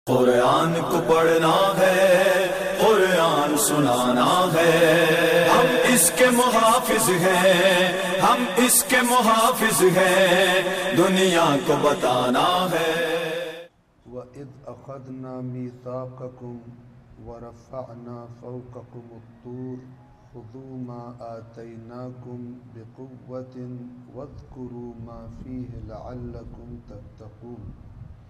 قرآن کو پڑھنا ہے، قرآن سنانا ہے، ہم اس کے محافظ ہیں، ہم اس کے محافظ ہیں، دنیا کو بتانا ہے۔ وَإِذْ أَخَذْنَا مِيثَاقَكُمْ وَرَفَعْنَا فَوْقَكُمُ الطُّورَ خُذُوا مَا آتَيْنَاكُمْ بِقُوَّةٍ وَاذْكُرُوا مَا فِيهِ لَعَلَّكُمْ تَتَّقُونَ۔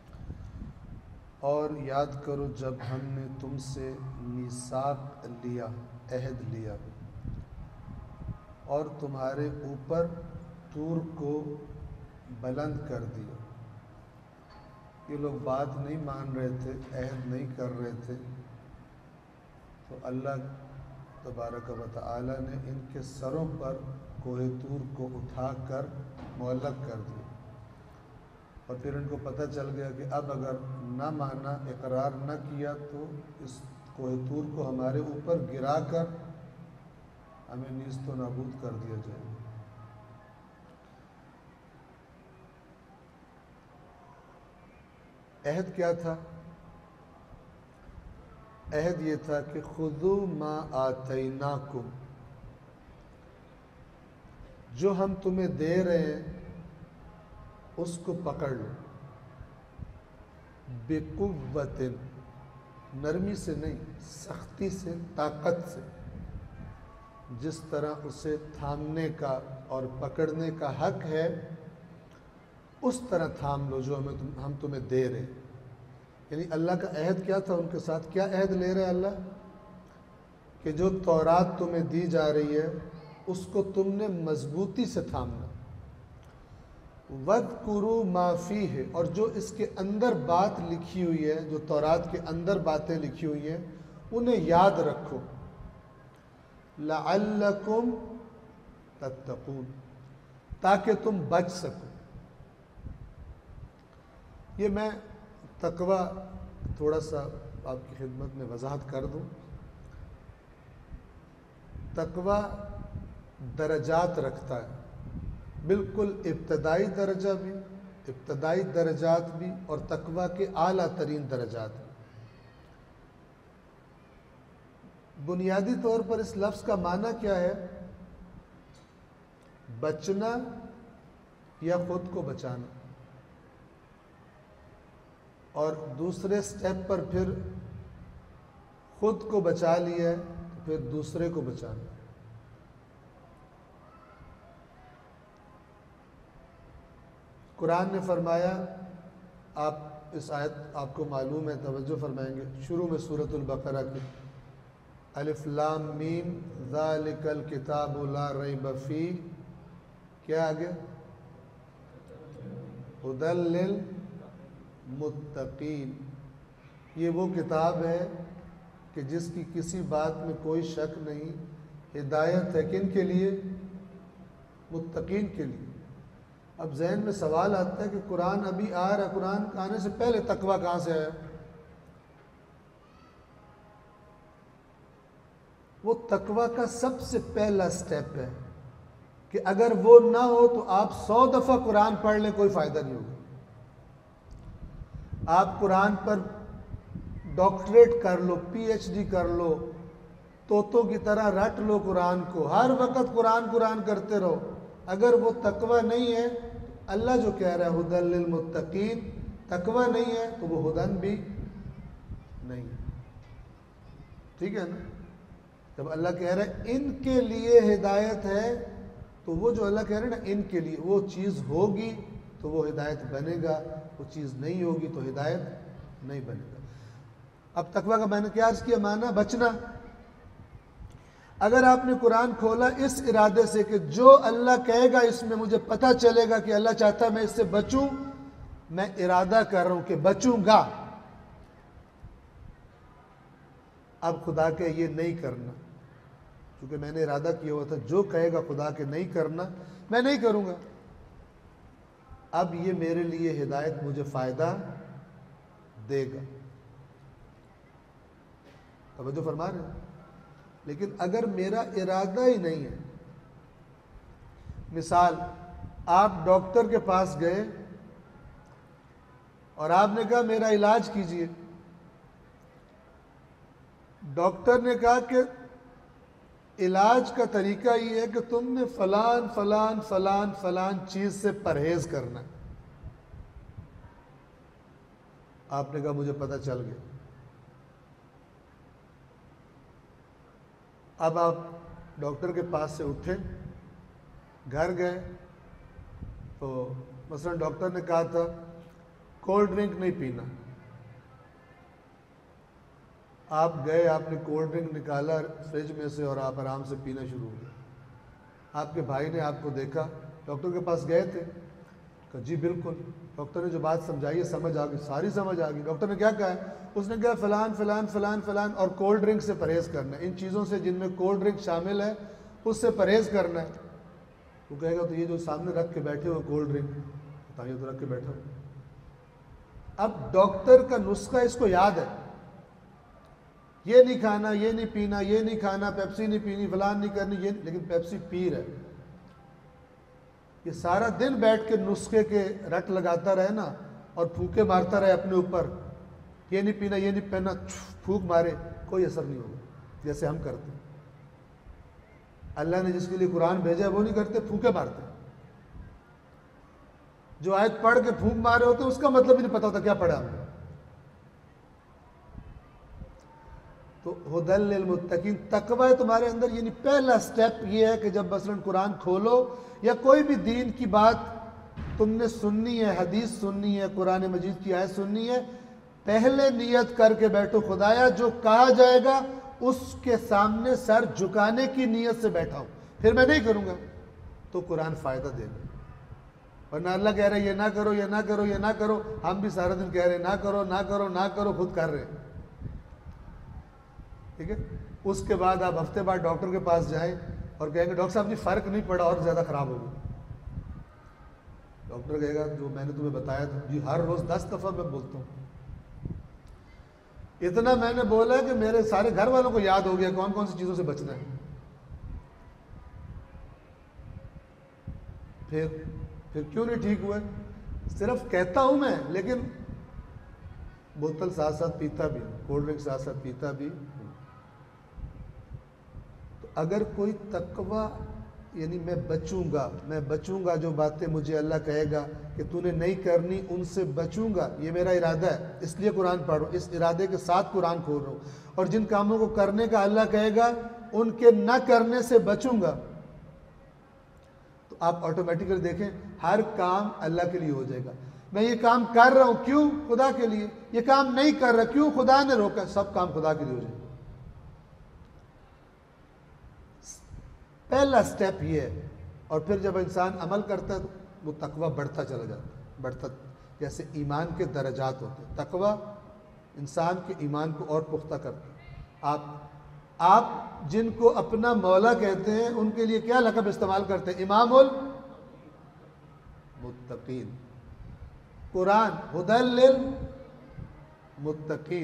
اور یاد کرو جب ہم نے تم سے میثاق لیا، عہد لیا، اور تمہارے اوپر طور کو بلند کر دیا۔ یہ لوگ بات نہیں مان رہے تھے، عہد نہیں کر رہے تھے، تو اللہ تبارک و تعالی نے ان کے سروں پر کوہ طور کو اٹھا کر معلق کر دیا، اور پھر ان کو پتہ چل گیا کہ اب اگر نہ مانا، اقرار نہ کیا تو اس کوہ طور کو ہمارے اوپر گرا کر ہمیں نیست و نابود کر دیا جائے گا۔ عہد کیا تھا؟ عہد یہ تھا کہ خذوا ما آتیناکم، جو ہم تمہیں دے رہے ہیں اس کو پکڑ لو، بقوۃ، نرمی سے نہیں، سختی سے، طاقت سے، جس طرح اسے تھامنے کا اور پکڑنے کا حق ہے اس طرح تھام لو جو ہم تمہیں دے رہے ہیں۔ یعنی اللہ کا عہد کیا تھا ان کے ساتھ؟ کیا عہد لے رہے اللہ؟ کہ جو تورات تمہیں دی جا رہی ہے اس کو تم نے مضبوطی سے تھامنا، وَاذْكُرُوا مَا فِيهِ، اور جو اس کے اندر بات لکھی ہوئی ہے، جو تورات کے اندر باتیں لکھی ہوئی ہیں انہیں یاد رکھو، لَعَلَّكُمْ تَتَّقُونَ، تاکہ تم بچ سکو۔ یہ میں تقوی تھوڑا سا آپ کی خدمت میں وضاحت کر دوں۔ تقوی درجات رکھتا ہے، بالکل ابتدائی درجہ بھی، ابتدائی درجات بھی، اور تقوی کے اعلیٰ ترین درجات بھی۔ بنیادی طور پر اس لفظ کا معنی کیا ہے؟ بچنا یا خود کو بچانا، اور دوسرے سٹیپ پر پھر خود کو بچا لیا ہے تو پھر دوسرے کو بچانا۔ قرآن نے فرمایا، آپ اس آیت آپ کو معلوم ہے، توجہ فرمائیں گے، شروع میں سورۃ البقرہ کی الف لام میم ذالک الکتاب لا ریب فیہ، کیا آگے؟ ھدی للمتقین، یہ وہ کتاب ہے کہ جس کی کسی بات میں کوئی شک نہیں، ہدایت ہے کن کے لیے؟ متقین کے لیے۔ اب ذہن میں سوال آتا ہے کہ قرآن ابھی آ رہا ہے، قرآن آنے سے پہلے تقوی کہاں سے آیا؟ وہ تقوی کا سب سے پہلا سٹیپ ہے کہ اگر وہ نہ ہو تو آپ 100 دفعہ قرآن پڑھ لیں کوئی فائدہ نہیں ہوگا۔ آپ قرآن پر ڈاکٹریٹ کر لو، پی ایچ ڈی کر لو، طوطوں کی طرح رٹ لو قرآن کو، ہر وقت قرآن قرآن کرتے رہو، اگر وہ تقوی نہیں ہے، اللہ جو کہہ رہا ہے ھدی للمتقین، تقوی نہیں ہے تو وہ ہدن بھی نہیں ہے۔ ٹھیک ہے نا؟ جب اللہ کہہ رہا ہے ان کے لیے ہدایت ہے، تو وہ جو اللہ کہہ رہا ہے نا ان کے لیے، وہ چیز ہوگی تو وہ ہدایت بنے گا، وہ چیز نہیں ہوگی تو ہدایت نہیں بنے گا۔ اب تقوی کا میں نے کیا عرض کیا معنی؟ بچنا۔ اگر آپ نے قرآن کھولا اس ارادے سے کہ جو اللہ کہے گا اس میں مجھے پتہ چلے گا کہ اللہ چاہتا ہے میں اس سے بچوں، میں ارادہ کر رہا ہوں کہ بچوں گا، اب خدا کہ یہ نہیں کرنا، کیونکہ میں نے ارادہ کیا ہوا تھا جو کہے گا خدا کہ نہیں کرنا میں نہیں کروں گا، اب یہ میرے لیے ہدایت مجھے فائدہ دے گا۔ توجہ فرما رہے ہیں؟ لیکن اگر میرا ارادہ ہی نہیں ہے، مثال آپ ڈاکٹر کے پاس گئے اور آپ نے کہا میرا علاج کیجئے، ڈاکٹر نے کہا کہ علاج کا طریقہ یہ ہے کہ تم نے فلان فلان فلان فلان چیز سے پرہیز کرنا ہے. آپ نے کہا مجھے پتہ چل گیا. اب آپ ڈاکٹر کے پاس سے اٹھے, گھر گئے, تو مثلا ڈاکٹر نے کہا تھا کولڈ ڈرنک نہیں پینا. آپ گئے, آپ نے کولڈ ڈرنک نکالا فریج میں سے اور آپ آرام سے پینا شروع ہو گئے. آپ کے بھائی نے آپ کو دیکھا, ڈاکٹر کے پاس گئے تھے, کہا جی بالکل. ڈاکٹر نے جو بات سمجھائی ہے سمجھ آ گئی, ساری سمجھ آ گئی. ڈاکٹر نے کیا کہا ہے؟ اس نے کہا فلان فلان فلان فلان اور کولڈ ڈرنک سے پرہیز کرنا ہے, ان چیزوں سے جن میں کولڈ ڈرنک شامل ہے اس سے پرہیز کرنا ہے. وہ کہے گا تو یہ جو سامنے رکھ کے بیٹھے ہو کولڈ ڈرنک, بتائیے تو رکھ کے بیٹھا ہو. اب ڈاکٹر کا نسخہ اس کو یاد ہے, یہ نہیں کھانا, یہ نہیں پینا, یہ نہیں کھانا, پیپسی نہیں پینی, فلان نہیں کرنی, یہ لیکن پیپسی پی رہے. یہ سارا دن بیٹھ کے نسخے کے رٹ لگاتا رہے نا اور پھونکے مارتا رہے اپنے اوپر, یہ نہیں پینا, یہ نہیں پہننا, پھونک مارے, کوئی اثر نہیں ہوگا جیسے ہم کرتے ہیں. اللہ نے جس کے لیے قرآن بھیجا ہے وہ نہیں کرتے, پھونکے مارتے. جو آیت پڑھ کے پھونک مارے ہوتے اس کا مطلب ہی نہیں پتا ہوتا کیا پڑھا ہم نے. تو ہدی للمتقین, تقوی ہے تمہارے اندر. یعنی پہلا سٹیپ یہ ہے کہ جب مثلا قرآن کھولو یا کوئی بھی دین کی بات تم نے سننی ہے, حدیث سننی ہے, قرآن مجید کی آیت سننی ہے, پہلے نیت کر کے بیٹھو خدایا جو کہا جائے گا اس کے سامنے سر جھکانے کی نیت سے بیٹھا ہوں, پھر میں نہیں کروں گا تو قرآن فائدہ دے گا. ورنہ اللہ کہہ رہے یہ نہ کرو, یہ نہ کرو, یہ نہ کرو, ہم بھی سارا دن کہہ رہے نہ کرو نہ کرو نہ کرو, خود کر رہے ہیں. ٹھیک ہے. اس کے بعد آپ ہفتے بعد ڈاکٹر کے پاس جائیں اور کہیں گے ڈاکٹر صاحب جی فرق نہیں پڑا اور زیادہ خراب ہو گیا. ڈاکٹر کہے گا جو میں نے تمہیں بتایا تھا, جی ہر روز 10 دفعہ میں بولتا ہوں, اتنا میں نے بولا کہ میرے سارے گھر والوں کو یاد ہو گیا کون کون سی چیزوں سے بچنا ہے. پھر کیوں نہیں ٹھیک ہوئے؟ صرف کہتا ہوں میں, لیکن بوتل ساتھ ساتھ پیتا بھی ہوں, کولڈ ڈرنک ساتھ ساتھ پیتا بھی ہوں. تو اگر کوئی تقوی یعنی میں بچوں گا جو باتیں مجھے اللہ کہے گا کہ تو نے نہیں کرنی ان سے بچوں گا, یہ میرا ارادہ ہے, اس لیے قرآن پڑھ رہا ہوں, اس ارادے کے ساتھ قرآن کھول رہا ہوں. اور جن کاموں کو کرنے کا اللہ کہے گا ان کے نہ کرنے سے بچوں گا, تو آپ آٹومیٹکلی دیکھیں ہر کام اللہ کے لیے ہو جائے گا. میں یہ کام کر رہا ہوں کیوں؟ خدا کے لیے. یہ کام نہیں کر رہا کیوں؟ خدا نے روکا. سب کام خدا کے لیے ہو جائے گا. پہلا سٹیپ یہ ہے. اور پھر جب انسان عمل کرتا ہے تو وہ تقوی بڑھتا چلا جاتا ہے, بڑھتا, جیسے ایمان کے درجات ہوتے ہیں. تقوی انسان کے ایمان کو اور پختہ کرتا ہے. آپ جن کو اپنا مولا کہتے ہیں ان کے لیے کیا لقب استعمال کرتے ہیں؟ امام المتقین. قرآن ہدی للمتقین.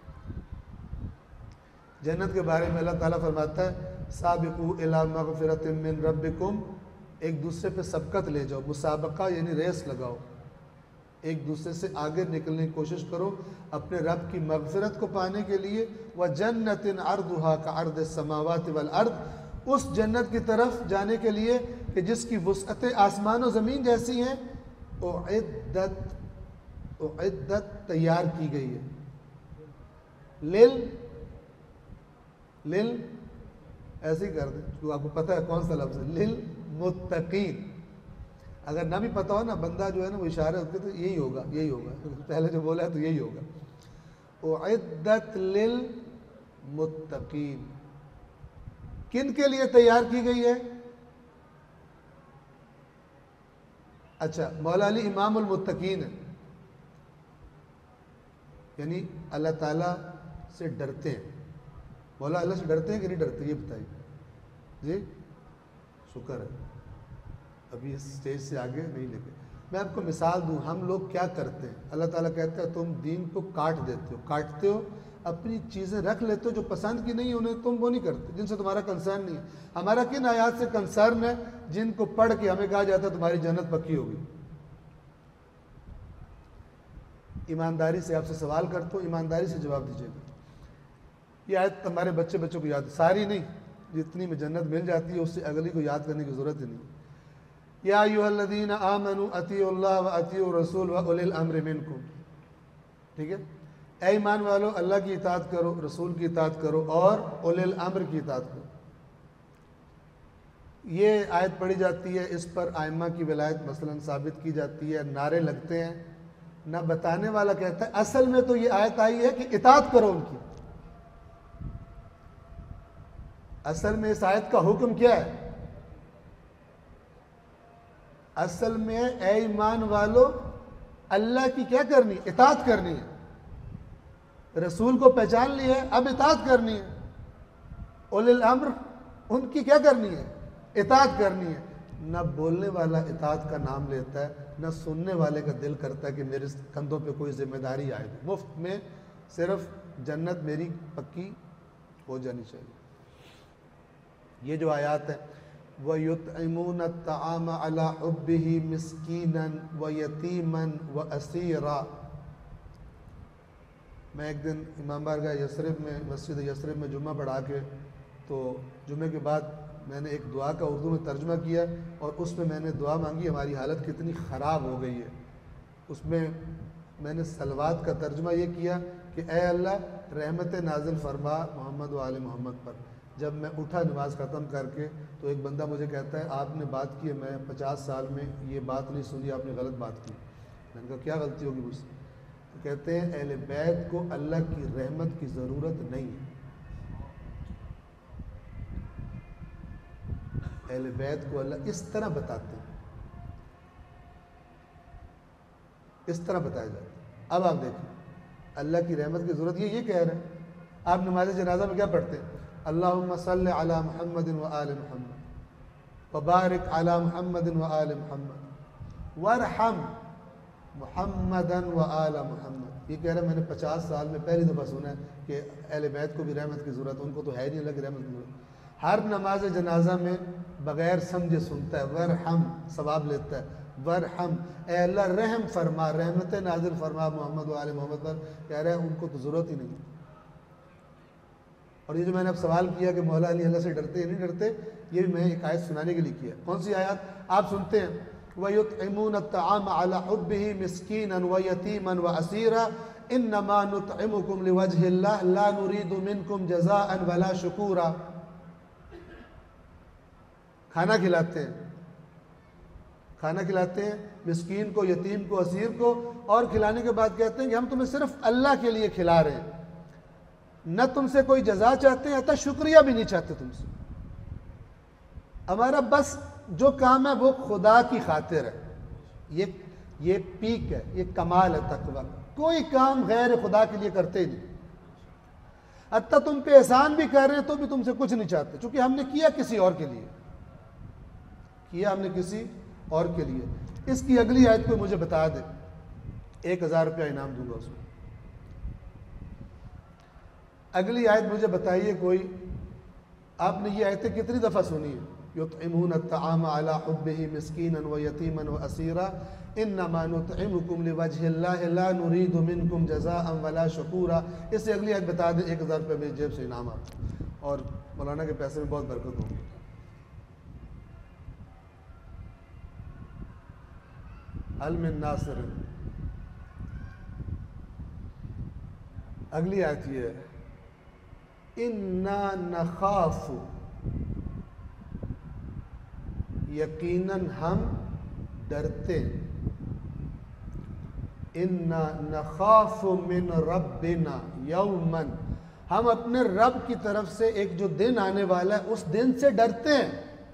جنت کے بارے میں اللہ تعالیٰ فرماتا ہے سابقوا الی مغفرۃ من ربکم, ایک دوسرے پہ سبقت لے جاؤ, مسابقہ یعنی ریس لگاؤ, ایک دوسرے سے آگے نکلنے کی کوشش کرو اپنے رب کی مغفرت کو پانے کے لیے. وَجَنَّةٍ عَرْضُهَا كَعَرْضِ السَّمَاوَاتِ وَالْأَرْضِ, اس جنت کی طرف جانے کے لیے کہ جس کی وسعتیں آسمان و زمین جیسی ہیں. اعدت تیار کی گئی ہے. ایسے ہی کر دیں تو آپ کو پتہ ہے کون سا لفظ ہے, للمتقین. اگر نہ بھی پتہ ہو نا, بندہ جو ہے نا وہ اشارے ہوتے تو یہی ہوگا, پہلے جو بولا ہے تو یہی ہوگا. اعدت للمتقین. کن کے لیے تیار کی گئی ہے؟ اچھا, مولا علی امام المتقین ہے, یعنی اللہ تعالیٰ سے ڈرتے ہیں. مولا اللہ سے ڈرتے ہیں کہ نہیں ڈرتے, یہ بتائیے. جی شکر ہے, ابھی اس سٹیج سے آگے نہیں لے گئے. میں آپ کو مثال دوں, ہم لوگ کیا کرتے ہیں. اللہ تعالیٰ کہتا ہے تم دین کو کاٹتے ہو, اپنی چیزیں رکھ لیتے ہو جو پسند کی نہیں انہیں تم وہ نہیں کرتے, جن سے تمہارا کنسرن نہیں ہے. ہمارا کن آیات سے کنسرن ہے جن کو پڑھ کے ہمیں کہا جاتا ہے تمہاری جنت پکی ہوگی. ایمانداری سے آپ سے سوال کرتا ہوں, ایمانداری سے جواب دیجیے گا. یہ آیت تمہارے بچوں کو یاد، ساری نہیں، جتنی میں جنت مل جاتی ہے اس سے اگلی کو یاد کرنے کی ضرورت ہی نہیں. یا ایھا الذین آمنوا اطیعوا اللہ واطیعوا الرسول واولی الامر منکم. ٹھیک ہے، اے ایمان والو اللہ کی اطاعت کرو، رسول کی اطاعت کرو اور اولی الامر کی اطاعت کرو. یہ آیت پڑھی جاتی ہے، اس پر ائمہ کی ولایت مثلا ثابت کی جاتی ہے، نعرے لگتے ہیں. نہ بتانے والا کہتا ہے اصل میں تو یہ آیت آئی ہے کہ اطاعت کرو ان کی. اصل میں اس آیت کا حکم کیا ہے؟ اصل میں اے ایمان والو اللہ کی کیا کرنی؟ اطاعت کرنی ہے. رسول کو پہچان لی ہے، اب اطاعت کرنی ہے. اولی الامر ان کی کیا کرنی ہے؟ اطاعت کرنی ہے. نہ بولنے والا اطاعت کا نام لیتا ہے، نہ سننے والے کا دل کرتا ہے کہ میرے کندھوں پہ کوئی ذمہ داری آئے گی. مفت میں صرف جنت میری پکی ہو جانی چاہیے. یہ جو آیات ہیں وَيُطْعِمُونَ الطَّعَامَ عَلَىٰ حُبِّهِ مِسْكِينًا وَيَتِيمًا وَأَسِيرًا. میں ایک دن امام بارگاہ یثرب میں، مسجد یثرب میں جمعہ پڑھا کے، تو جمعے کے بعد میں نے ایک دعا کا اردو میں ترجمہ کیا اور اس میں نے دعا مانگی ہماری حالت کتنی خراب ہو گئی ہے. اس میں نے صلوات کا ترجمہ یہ کیا کہ اے اللہ رحمت نازل فرما محمد و آل محمد پر. جب میں اٹھا نماز ختم کر کے تو ایک بندہ مجھے کہتا ہے آپ نے بات کی ہے، میں 50 سال میں یہ بات نہیں سنی، آپ نے غلط بات کی. میں نے کہا کیا غلطی ہوگی مجھ سے؟ تو کہتے ہیں اہل بیت کو اللہ کی رحمت کی ضرورت نہیں ہے. اہل بیت کو اللہ اس طرح بتاتے ہیں، اس طرح بتایا جاتا ہے. اب آپ دیکھیں اللہ کی رحمت کی ضرورت یہ کہہ رہے ہیں. آپ نماز جنازہ میں کیا پڑھتے ہیں؟ اللہم صلی علی محمد و آل محمد وبارک علی محمد و آل محمد وارحم محمدا و آل محمد. یہ کہہ رہے ہیں میں نے 50 سال میں پہلی دفعہ سنا ہے کہ اہل بیت کو بھی رحمت کی ضرورت، ان کو تو ہے نہیں اللہ کی رحمت کی ضرورت. ہر نماز جنازہ میں بغیر سمجھے سنتا ہے ورحم، ثواب لیتا ہے. ورحم اے اللہ رحم فرما، رحمت نازل فرما محمد و آل محمد پر. کہہ رہے ہیں ان کو تو ضرورت ہی نہیں. اور یہ جو میں نے اب سوال کیا کہ مولا علی اللہ سے ڈرتے یا نہیں ڈرتے، یہ بھی میں ایک آیت سنانے کے لیے کیا. کون سی آیات؟ آپ سنتے ہیں وَيُطْعِمُونَ الطَّعَامَ عَلَىٰ حُبِّهِ مِسْكِينًا وَيَتِيمًا وَأَسِيرًا إِنَّمَا نُطْعِمُكُمْ لِوَجْهِ اللَّهِ لَا نُرِيدُ مِنْكُمْ جَزَاءً وَلَا شُكُورًا. کھانا کھلاتے ہیں، کھانا کھلاتے ہیں مسکین کو، یتیم کو، اسیر کو، اور کھلانے کے بعد کہتے ہیں کہ ہم تمہیں صرف اللہ کے لیے کھلا رہے ہیں، نہ تم سے کوئی جزا چاہتے ہیں، حتی شکریہ بھی نہیں چاہتے تم سے. ہمارا بس جو کام ہے وہ خدا کی خاطر ہے. یہ پیک ہے، یہ کمال ہے تقویٰ. کوئی کام غیر خدا کے لیے کرتے ہی نہیں. حتی تم پہ احسان بھی کر رہے ہیں تو بھی تم سے کچھ نہیں چاہتے، چونکہ ہم نے کیا کسی اور کے لیے، کیا ہم نے کسی اور کے لیے. اس کی اگلی آیت کو مجھے بتا دے، 1000 روپیہ انعام دوں گا اس میں. اگلی آیت مجھے بتائیے کوئی. آپ نے یہ آیتیں کتنی دفعہ سنی ہیں؟ یطعمون الطعام علی حبہ مسکینا ویتیما واسیرا انما نطعمکم لوجہ اللہ لا نرید منکم جزاء ولا شکورا. اس سے اگلی آیت بتا دیں، 1000 روپے میری جیب سے انعام آپ، اور مولانا کے پیسے میں بہت برکت ہوگی. هل من ناصر. اگلی آیت یہ ہے اِنَّا نَخَافُ، یقیناً ہم ڈرتے ہیں. اِنَّا نَخَافُ مِن رَبِّنَا یَوْمًا، ہم اپنے رب کی طرف سے ایک جو دن آنے والا ہے اس دن سے ڈرتے ہیں.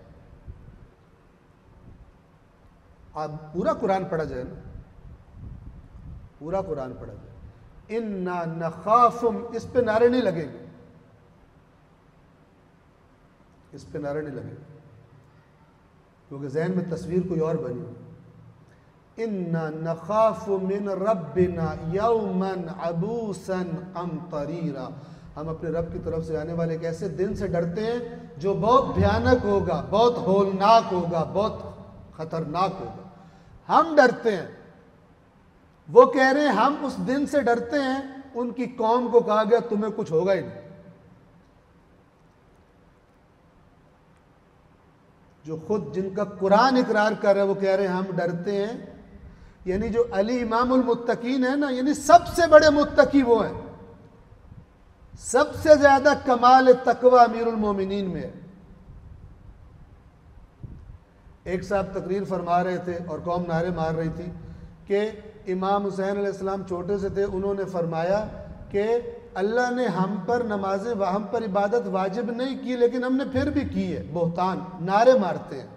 آپ پورا قرآن پڑھا جائے نا، پورا قرآن پڑھا جائے. اِنَّا نَخَافُ، اس پہ نعرے نہیں لگیں گے، اس پہ نعرے نہیں لگے کیونکہ ذہن میں تصویر کوئی اور بنی. اِنَّا نَخَافُ مِن رَبِّنَا يَوْمًا عَبُوسًا قَمْطَرِيرًا، ہم اپنے رب کی طرف سے آنے والے ایک ایسے دن سے ڈرتے ہیں جو بہت بھیانک ہوگا، بہت ہولناک ہوگا، بہت خطرناک ہوگا. ہم ڈرتے ہیں. وہ کہہ رہے ہیں ہم اس دن سے ڈرتے ہیں. ان کی قوم کو کہا گیا تمہیں کچھ ہوگا ہی نہیں. جو خود جن کا قرآن اقرار کر رہا ہے وہ کہہ رہے ہیں ہم ڈرتے ہیں. یعنی جو علی امام المتقین ہے نا، یعنی سب سے بڑے متقی وہ ہیں. سب سے زیادہ کمال تقوی امیر المومنین میں ہے. ایک صاحب تقریر فرما رہے تھے اور قوم نعرے مار رہی تھی کہ امام حسین علیہ السلام چھوٹے سے تھے، انہوں نے فرمایا کہ اللہ نے ہم پر نمازیں ہم پر عبادت واجب نہیں کی لیکن ہم نے پھر بھی کی ہے. بہتان نعرے مارتے ہیں،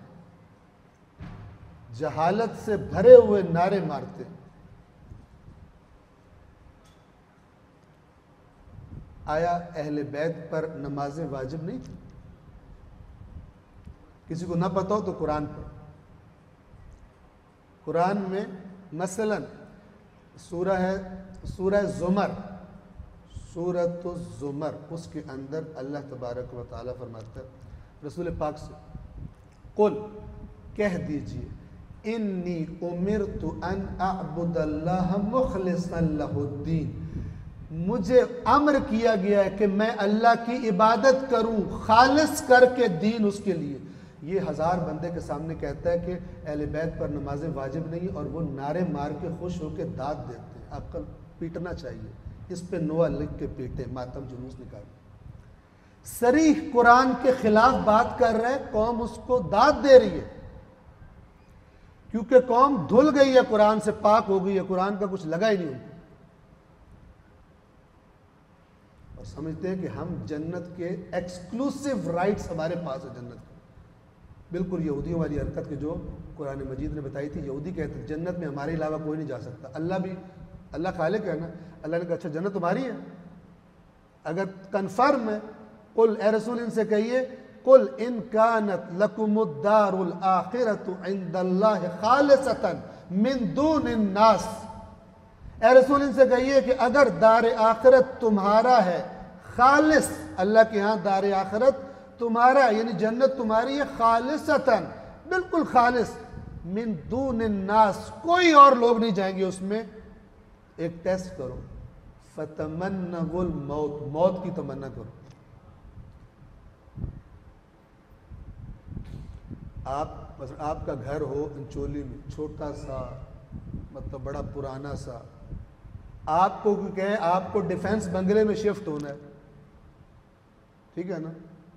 جہالت سے بھرے ہوئے نعرے مارتے ہیں. آیا اہل بیت پر نمازیں واجب نہیں تھی؟ کسی کو نہ پتہ ہو تو قرآن پر. قرآن میں مثلا سورہ زمر، سورۃ الزمر، اس کے اندر اللہ تبارک و تعالیٰ فرماتا ہے رسول پاک سے، قل کہہ دیجئے انی امرت ان اعبد اللہ مخلصا لہ الدین، مجھے امر کیا گیا ہے کہ میں اللہ کی عبادت کروں خالص کر کے دین اس کے لیے. یہ 1000 بندے کے سامنے کہتا ہے کہ اہل بیت پر نمازیں واجب نہیں اور وہ نعرے مار کے خوش ہو کے داد دیتے ہیں. عقل پیٹنا چاہیے. اس پہ نوح لکھ کے پیٹے، ماتم جلوس نکال. صریح قرآن کے خلاف بات کر رہے، قوم اس کو داد دے رہی ہے کیونکہ قوم دھل گئی ہے، قرآن سے پاک ہو گئی ہے، قرآن کا کچھ لگا ہی نہیں ان کو. اور سمجھتے ہیں کہ ہم جنت کے ایکسکلوسیو رائٹس ہمارے پاس ہے جنت کے. بالکل یہودیوں والی حرکت کے جو قرآن مجید نے بتائی تھی. یہودی کہتے ہیں جنت میں ہمارے علاوہ کوئی نہیں جا سکتا. اللہ خالق ہے نا. اللہ نے کہا اچھا جنت تمہاری ہے؟ اگر کنفرم ہے قل، اے رسول ان سے کہیے قل ان کانت لکم الدار الآخرۃ عند اللہ خالصۃ من دون الناس، اے رسول ان سے کہیے کہ اگر دار آخرت تمہارا ہے خالص، اللہ کے ہاں دار آخرت تمہارا یعنی جنت تمہاری ہے خالصتاً، بالکل خالص، من دون الناس، کوئی اور لوگ نہیں جائیں گے اس میں. ایک ٹیسٹ کرو، فتمنوا الموت، موت کی تمنا کرو. آپ کا گھر ہو انچولی میں، چھوٹا سا، مطلب بڑا پرانا سا، آپ کو کہیں آپ کو ڈیفینس بنگلے میں شفٹ ہونا ہے، ٹھیک ہے نا،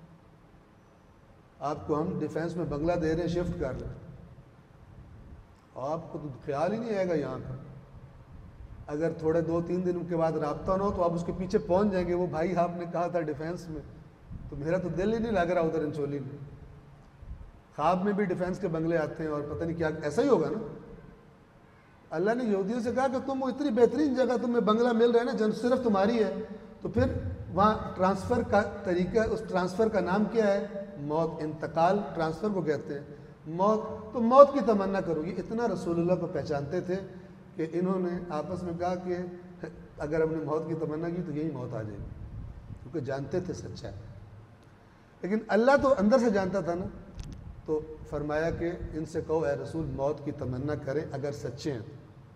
آپ کو ہم ڈیفینس میں بنگلہ دے رہے ہیں، شفٹ کر لیں، آپ کو تو خیال ہی نہیں آئے گا یہاں کا. اگر تھوڑے 2-3 دن کے بعد رابطہ نہ ہو تو آپ اس کے پیچھے پہنچ جائیں گے، وہ بھائی آپ نے کہا تھا ڈیفینس میں، تو میرا تو دل ہی نہیں لگ رہا ادھر انچولی میں. خواب میں بھی ڈیفینس کے بنگلے آتے ہیں اور پتہ نہیں کیا، ایسا ہی ہوگا نا. اللہ نے یہودیوں سے کہا کہ تم اتنی بہترین جگہ تمہیں بنگلہ مل رہا ہے نا، جن صرف تمہاری ہے، تو پھر وہاں ٹرانسفر کا طریقہ، اس ٹرانسفر کا نام کیا ہے؟ موت. انتقال ٹرانسفر کو کہتے ہیں، موت. تو موت کی تمنا کرو. یہ اتنا رسول اللہ کو پہچانتے تھے کہ انہوں نے آپس میں کہا کہ اگر ہم نے موت کی تمنا کی تو یہی موت آ جائے گی، کیونکہ جانتے تھے سچا ہے. لیکن اللہ تو اندر سے جانتا تھا نا، تو فرمایا کہ ان سے کہو اے رسول موت کی تمنا کریں اگر سچے ہیں.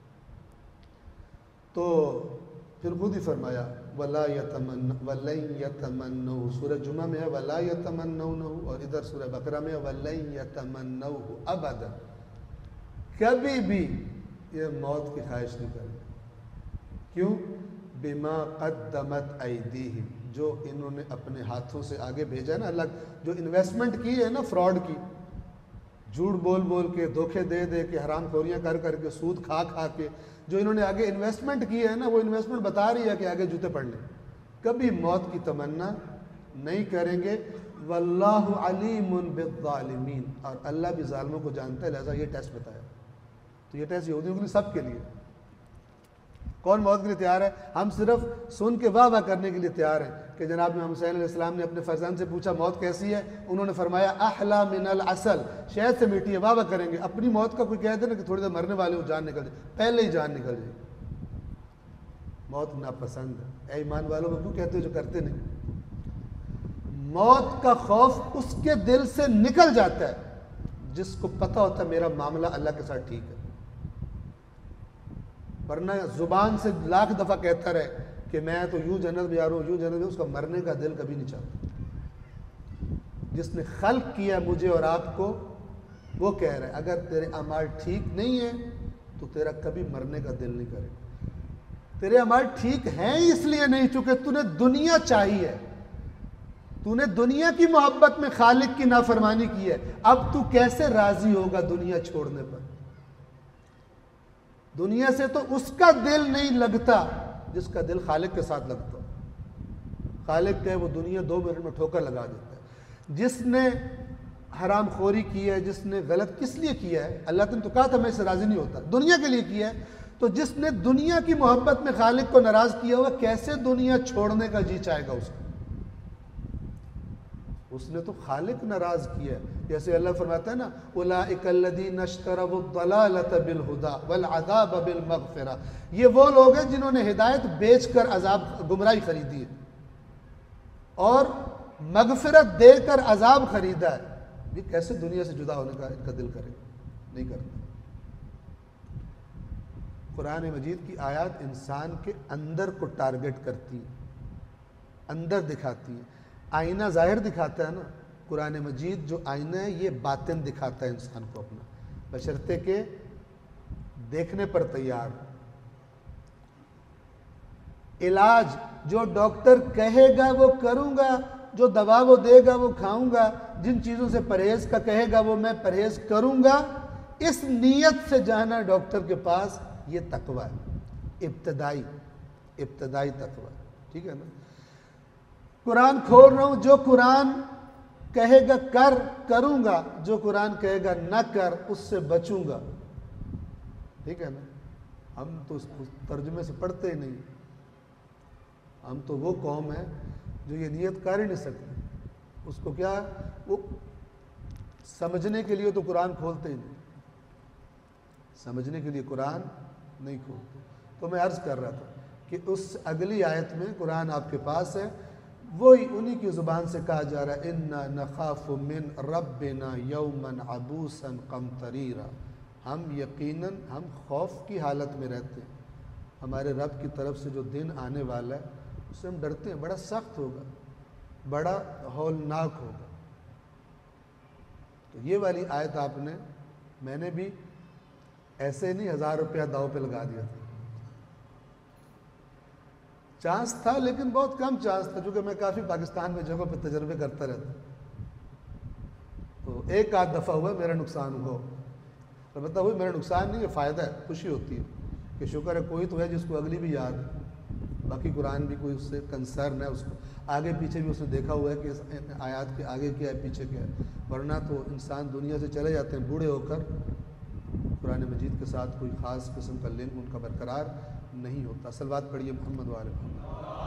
تو پھر خود ہی فرمایا وَلَن يَتَمَنَّوْهُ، سورہ جمعہ میں ہے وَلَا يَتَمَنَّوْنَهُ، اور ادھر سورہ بقرہ میں ہے وَلَن يَتَمَنَّوْهُ أَبَدًا، کبھی بھی یہ موت کی خواہش نہیں کرے. کیوں؟ بِمَا قَدَّمَتْ أَيْدِيهِمْ، جو انہوں نے اپنے ہاتھوں سے آگے بھیجا نا. اللہ جو انویسٹمنٹ کی ہے نا، فراڈ کی، جھوٹ بول بول کے، دھوکے دے دے کے، حرام خوریاں کر کر کے، سود کھا کھا کے، جو انہوں نے آگے انویسٹمنٹ کی ہے نا، وہ انویسٹمنٹ بتا رہی ہے کہ آگے جوتے پڑ لیں. کبھی موت کی تمنا نہیں کریں گے. واللہ علیم بالظالمین، اور اللہ بھی ظالموں کو جانتا ہے، لہذا یہ ٹیسٹ بتایا. تو یہ ٹیسٹ یہودیوں کے لیے، سب کے لیے. کون موت کے لیے تیار ہے؟ ہم صرف سن کے واہ واہ کرنے کے لیے تیار ہیں کہ جناب امام حسین علیہ السلام نے اپنے فرزند سے پوچھا موت کیسی ہے، انہوں نے فرمایا احلا من العسل، شہد سے میٹھی ہے. واہ واہ کریں گے. اپنی موت کا کوئی کہہ دے نا کہ تھوڑی دیر مرنے والے ہو، جان نکل جائے، پہلے ہی جان نکل جائے. موت ناپسند ہے. اے ایمان والوں کو کیوں کہتے ہو جو کرتے نہیں؟ موت کا خوف اس کے دل سے نکل جاتا ہے جس کو پتہ ہوتا ہے میرا معاملہ اللہ کے ساتھ ٹھیک ہے. ورنہ زبان سے لاکھ دفعہ کہتا رہے کہ میں تو یوں جنت میں جا رہا ہوں، یوں جنت میں، اس کا مرنے کا دل کبھی نہیں چاہتا. جس نے خلق کیا مجھے اور آپ کو، وہ کہہ رہا ہے اگر تیرے اعمال ٹھیک نہیں ہیں تو تیرا کبھی مرنے کا دل نہیں کرے گا۔ تیرے اعمال ٹھیک ہیں اس لیے نہیں، چونکہ تو نے دنیا چاہی ہے، تو نے دنیا کی محبت میں خالق کی نافرمانی کی ہے۔ اب تو کیسے راضی ہوگا دنیا چھوڑنے پر؟ دنیا سے تو اس کا دل نہیں لگتا جس کا دل خالق کے ساتھ لگتا۔ خالق کہ وہ دنیا 2 منٹ میں ٹھوکر لگا دیتا ہے۔ جس نے حرام خوری کی ہے، جس نے غلط کس لیے کیا ہے؟ اللہ نے تو کہا تھا میں اس سے راضی نہیں ہوتا، دنیا کے لیے کیا ہے۔ تو جس نے دنیا کی محبت میں خالق کو ناراض کیا ہوا، کیسے دنیا چھوڑنے کا جی چاہے گا اس کو؟ اس نے تو خالق ناراض کیا ہے۔ جیسے اللہ فرماتا ہے نا اولئک الذین اشتروا الضلالۃ بالہدی والعذاب بالمغفرہ، یہ وہ لوگ ہیں جنہوں نے ہدایت بیچ کر عذاب گمراہی خریدی ہے اور مغفرت دے کر عذاب خریدا ہے۔ یہ کیسے دنیا سے جدا ہونے کا ان کا دل کرے؟ نہیں کرتا۔ قرآن مجید کی آیات انسان کے اندر کو ٹارگٹ کرتی ہیں، اندر دکھاتی ہیں۔ آئینہ ظاہر دکھاتا ہے نا، قرآن مجید جو آئینہ ہے یہ باطن دکھاتا ہے انسان کو اپنا، بشرطے کہ دیکھنے پر تیار۔ علاج جو ڈاکٹر کہے گا وہ کروں گا، جو دوا وہ دے گا وہ کھاؤں گا، جن چیزوں سے پرہیز کا کہے گا وہ میں پرہیز کروں گا، اس نیت سے جانا ڈاکٹر کے پاس، یہ تقوی ہے، ابتدائی تقوی، ٹھیک ہے نا۔ قرآن کھول رہا ہوں، جو قرآن کہے گا کروں گا، جو قرآن کہے گا نہ کر اس سے بچوں گا، ٹھیک ہے نا۔ ہم تو اس ترجمے سے پڑھتے ہی نہیں، ہم تو وہ قوم ہے جو یہ نیت کر ہی نہیں سکتے۔ اس کو کیا وہ سمجھنے کے لیے تو قرآن کھولتے ہی نہیں، سمجھنے کے لیے قرآن نہیں کھولتے۔ تو میں عرض کر رہا تھا کہ اس اگلی آیت میں قرآن آپ کے پاس ہے، وہی انہی کی زبان سے کہا جا رہا ہے اِنَّا نَخَافُ مِنْ رَبِّنَا يَوْمًا عَبُوسًا قَمْطَرِيرًا، ہم یقیناً ہم خوف کی حالت میں رہتے ہیں، ہمارے رب کی طرف سے جو دن آنے والا ہے اس سے ہم ڈرتے ہیں، بڑا سخت ہوگا، بڑا ہولناک ہوگا۔ تو یہ والی آیت آپ نے، میں نے بھی ایسے نہیں 1000 روپیہ داؤ پہ لگا دیا تھا، چانس تھا لیکن بہت کم چانس تھا، چونکہ میں کافی پاکستان میں جگہوں پہ تجربے کرتا رہتا، تو ایک آدھ دفعہ ہوا میرا نقصان ہوا، البتہ ہوئی میرا نقصان نہیں، یہ فائدہ ہے، خوشی ہوتی ہے کہ شکر ہے کوئی تو ہے جس کو اگلی بھی یاد ہے، باقی قرآن بھی کوئی اس سے کنسرن ہے، اس کو آگے پیچھے بھی اس نے دیکھا ہوا ہے کہ اس آیات کے آگے کیا ہے پیچھے کیا ہے، ورنہ تو انسان دنیا سے چلے جاتے ہیں بوڑھے ہو کر، قرآن مجید کے ساتھ کوئی خاص قسم کا لنک ان کا برقرار نہیں ہوتا۔ صلوات پڑھیے محمد وآل محمد۔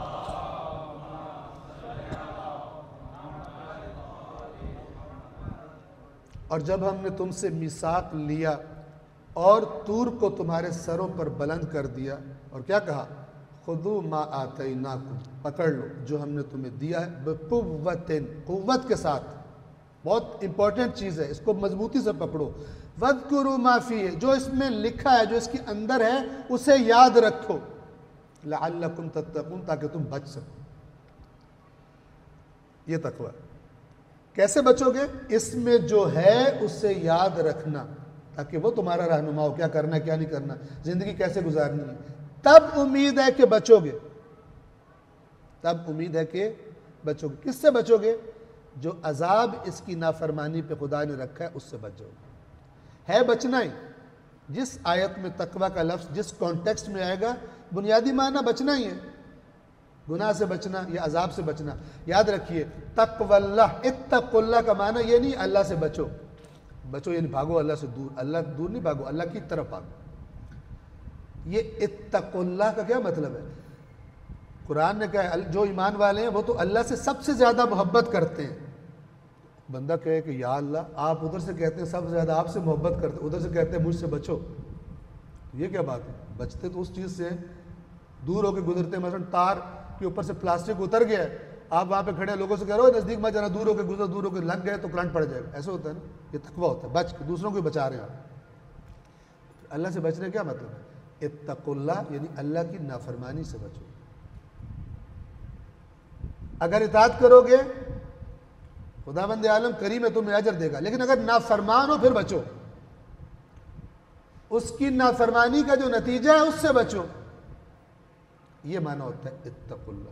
اور جب ہم نے تم سے میثاق لیا اور طور کو تمہارے سروں پر بلند کر دیا، اور کیا کہا؟ خذوا ما آتیناکم، پکڑ لو جو ہم نے تمہیں دیا ہے، بقوۃ، قوت کے ساتھ، بہت امپورٹنٹ چیز ہے، اس کو مضبوطی سے پکڑو، واذکروا ما فیہ، جو اس میں لکھا ہے، جو اس کے اندر ہے اسے یاد رکھو، لعلکم تتقون، تاکہ تم بچ سکو۔ یہ تقوی، کیسے بچو گے؟ اس میں جو ہے اسے یاد رکھنا، تاکہ وہ تمہارا رہنما ہو، کیا کرنا ہے کیا نہیں کرنا، زندگی کیسے گزارنی ہے، تب امید ہے کہ بچو گے، تب امید ہے کہ بچو گے۔ کس سے بچو گے؟ جو عذاب اس کی نافرمانی پہ خدا نے رکھا ہے اس سے بچ جاؤ گے۔ ہے بچنا ہی، جس آیت میں تقوی کا لفظ جس کانٹیکسٹ میں آئے گا، بنیادی معنی بچنا ہی ہے، گناہ سے بچنا یا عذاب سے بچنا۔ یاد رکھیے تقوی اللہ، اتقوا اللہ کا معنی یہ نہیں اللہ سے بچو، بچو یعنی بھاگو اللہ سے دور، اللہ دور نہیں بھاگو، اللہ کی طرف بھاگو۔ یہ اتقوا اللہ کا کیا مطلب ہے؟ قرآن نے کہا ہے جو ایمان والے ہیں وہ تو اللہ سے سب سے زیادہ محبت کرتے ہیں۔ بندہ کہے کہ یا اللہ، آپ ادھر سے کہتے ہیں سب سے زیادہ آپ سے محبت کرتے ہیں، ادھر سے کہتے ہیں مجھ سے بچو، یہ کیا بات ہے؟ بچتے تو اس چیز سے دور ہو کے گزرتے ہیں، مثلا تار کے اوپر سے پلاسٹک اتر گیا ہے، آپ وہاں پہ کھڑے لوگوں سے کہہ رہے ہو نزدیک مت جانا، دور ہو کے گزر، دور ہو کے لگ گئے تو کرنٹ پڑ جائے گا، ایسے ہوتا ہے نا۔ یہ تقویٰ ہوتا ہے، بچ کے دوسروں کو بچا رہے ہیں آپ۔ اللہ سے بچنے کیا مطلب ہے؟ اتقوا اللہ یعنی اللہ کی نافرمانی سے بچو۔ اگر اطاعت کرو گے خداوند عالم کریم ہے، تمہیں اجر دے گا، لیکن اگر نافرمان ہو پھر بچو، اس کی نافرمانی کا جو نتیجہ ہے اس سے بچو. یہ معنی ہوتا ہے اتقوا اللہ.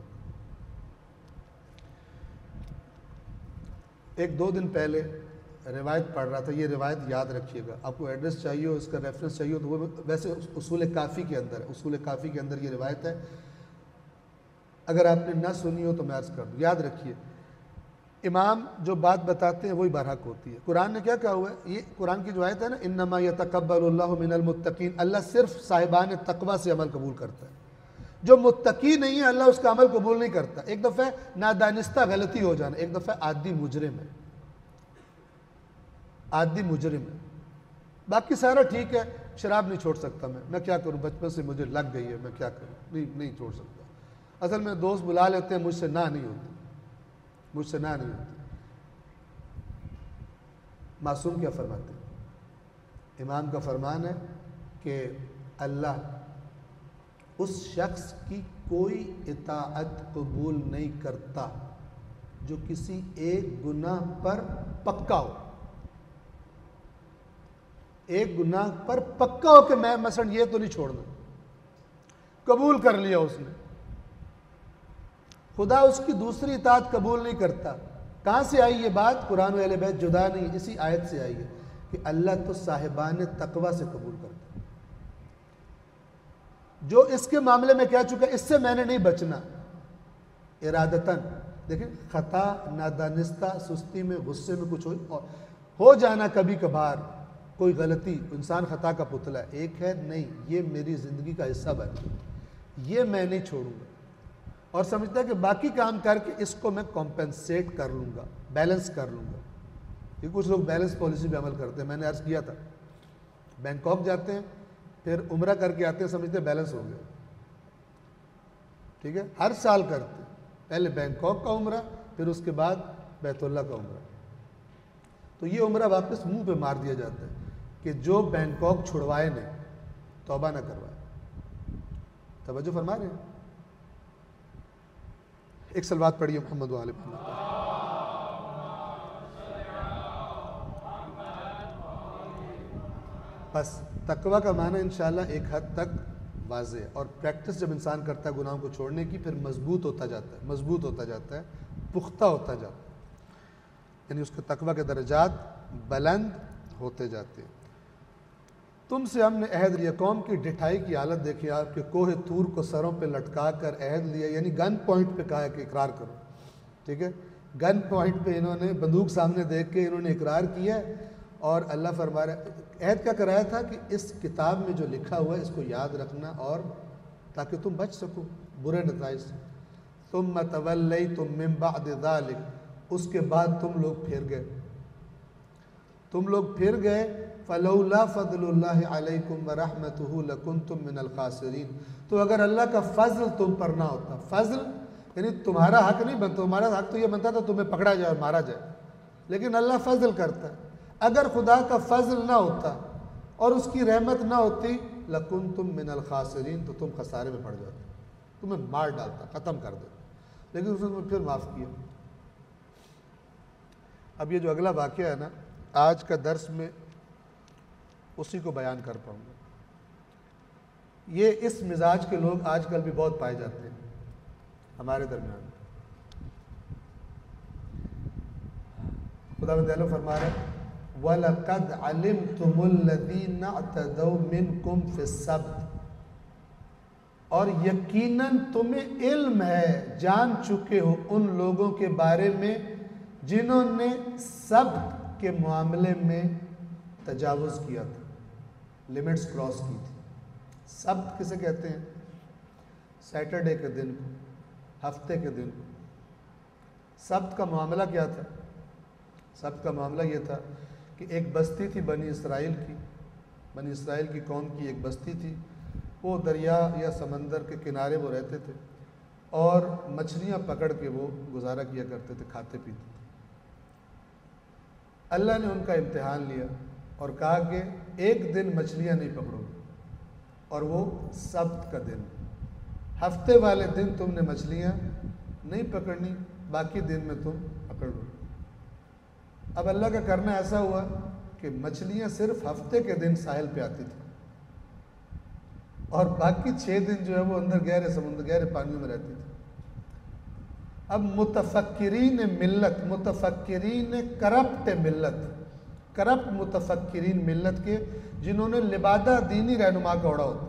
ایک 2 دن پہلے روایت پڑھ رہا تھا، یہ روایت یاد رکھیے گا. آپ کو ایڈریس چاہیے ہو، اس کا ریفرنس چاہیے ہو تو وہ ویسے اصول کافی کے اندر ہے. اصول کافی کے اندر یہ روایت ہے. اگر آپ نے نہ سنی ہو تو میں عرض کر دوں. یاد رکھیے، امام جو بات بتاتے ہیں وہی برحق ہوتی ہے. قرآن نے کیا کہا ہوا ہے؟ یہ قرآن کی جو آیت ہے نا، انما یتقبل اللہ من المتقین، اللہ صرف صاحبان تقوی سے عمل قبول کرتا ہے. جو متقی نہیں ہے اللہ اس کا عمل قبول نہیں کرتا. ایک دفعہ نادانستہ غلطی ہو جانا، ایک دفعہ عادی مجرم ہے، عادی مجرم ہے. باقی سارا ٹھیک ہے، شراب نہیں چھوڑ سکتا میں کیا کروں، بچپن سے مجھے لگ گئی ہے، میں کیا کروں، نہیں چھوڑ سکتا. اصل میں دوست بلا لیتے ہیں، مجھ سے نہ نہیں ہوتی، مجھ سے نہ نہیں ہوتی. معصوم کیا فرماتے ہیں؟ امام کا فرمان ہے کہ اللہ اس شخص کی کوئی اطاعت قبول نہیں کرتا جو کسی ایک گناہ پر پکا ہو. ایک گناہ پر پکا ہو کہ میں مثلا یہ تو نہیں چھوڑنا، قبول کر لیا اس نے، خدا اس کی دوسری اطاعت قبول نہیں کرتا. کہاں سے آئی یہ بات؟ قرآن و اہل بیت جدا نہیں، اسی آیت سے آئی ہے کہ اللہ تو صاحبان تقوی سے قبول کرتا. جو اس کے معاملے میں کہہ چکا اس سے میں نے نہیں بچنا ارادتاً. دیکھیں، خطا، نادانستہ، سستی میں، غصے میں کچھ ہو جانا کبھی کبھار، کوئی غلطی، انسان خطا کا پتلا ہے. ایک ہے نہیں، یہ میری زندگی کا حصہ بن گیا، یہ میں نہیں چھوڑوں گا، اور سمجھتا ہے کہ باقی کام کر کے اس کو میں کمپنسیٹ کر لوں گا، بیلنس کر لوں گا. یہ کچھ لوگ بیلنس پالیسی پہ عمل کرتے ہیں. میں نے عرض کیا تھا، بینکاک جاتے ہیں، پھر عمرہ کر کے آتے ہیں، سمجھتے ہیں بیلنس ہو گیا. ٹھیک ہے، ہر سال کرتے ہیں، پہلے بینکاک کا عمرہ، پھر اس کے بعد بیت اللہ کا عمرہ. تو یہ عمرہ واپس منہ پہ مار دیا جاتا ہے کہ جو بینکاک چھڑوائے نہیں، توبہ نہ کروائے. توجہ فرما رہے ہیں؟ ایک صلوات پڑھیے محمد و آل محمد. بس تقوی کا معنی انشاءاللہ ایک حد تک واضح ہے، اور پریکٹس جب انسان کرتا ہے گناہوں کو چھوڑنے کی، پھر مضبوط ہوتا جاتا ہے، مضبوط ہوتا جاتا ہے، پختہ ہوتا جاتا ہے، یعنی اس کے تقوی کے درجات بلند ہوتے جاتے ہیں. تم سے ہم نے عہد لیا. قوم کی ڈٹھائی کی حالت دیکھیں آپ، کہ کوہ طور کو سروں پہ لٹکا کر عہد لیا، یعنی گن پوائنٹ پہ کہا ہے کہ اقرار کرو. ٹھیک ہے، گن پوائنٹ پہ انہوں نے بندوق سامنے دیکھ کے انہوں نے اقرار کیا. اور اللہ فرما رہا ہے، عہد کیا کرایا تھا کہ اس کتاب میں جو لکھا ہوا ہے اس کو یاد رکھنا، اور تاکہ تم بچ سکو برے نتائج سے. ثم تولیتم من بعد ذلک، اس کے بعد تم لوگ پھر گئے. فلولا فضل اللہ علیکم ورحمتہ لکنتم من الخاسرین. تو اگر اللہ کا فضل تم پر نہ ہوتا، فضل یعنی تمہارا حق نہیں بنتا، تمہارا حق تو یہ بنتا تھا تمہیں پکڑا جائے اور مارا جائے، لیکن اللہ فضل کرتا ہے. اگر خدا کا فضل نہ ہوتا اور اس کی رحمت نہ ہوتی، لکنتم من الخاسرین، تو تم خسارے میں پڑ جاتے، تمہیں مار ڈالتا، ختم کر دیتا. لیکن اس نے تمہیں پھر معاف کیا. اب یہ جو اگلا واقعہ ہے نا، آج کا درس میں اسی کو بیان کر پاؤں گا. یہ اس مزاج کے لوگ آج کل بھی بہت پائے جاتے ہیں ہمارے درمیان. خدا تعالیٰ فرما رہے ہیں وَلَقَدْ عَلِمْتُمُ الَّذِينَ اعْتَدَوْا مِنْكُمْ فِي السَّبْتِ، اور یقیناً تمہیں علم ہے، جان چکے ہو ان لوگوں کے بارے میں جنہوں نے سبت کے معاملے میں تجاوز کیا تھا، لمٹس کراس کی تھی. سبت کسے کہتے ہیں؟ سیٹرڈے کے دن کو، ہفتے کے دن کو. سبت کا معاملہ کیا تھا؟ سبت کا معاملہ یہ تھا کہ ایک بستی تھی بنی اسرائیل کی قوم کی ایک بستی تھی. وہ دریا یا سمندر کے کنارے وہ رہتے تھے، اور مچھلیاں پکڑ کے وہ گزارا کیا کرتے تھے، کھاتے پیتے تھے. اللہ نے ان کا امتحان لیا اور کہا کہ ایک دن مچھلیاں نہیں پکڑو گے، اور وہ سبت کا دن، ہفتے والے دن تم نے مچھلیاں نہیں پکڑنی، باقی دن میں تم پکڑ لو. اب اللہ کا کرنا ایسا ہوا کہ مچھلیاں صرف ہفتے کے دن ساحل پہ آتی تھیں اور باقی 6 دن جو ہے وہ اندر گہرے سمندر گہرے پانیوں میں رہتی تھی۔ اب متفکرین ملت، متفکرین کرپٹ ملت، کرپٹ متفکرین ملت کے جنہوں نے لبادہ دینی رہنما کا اوڑا ہوتا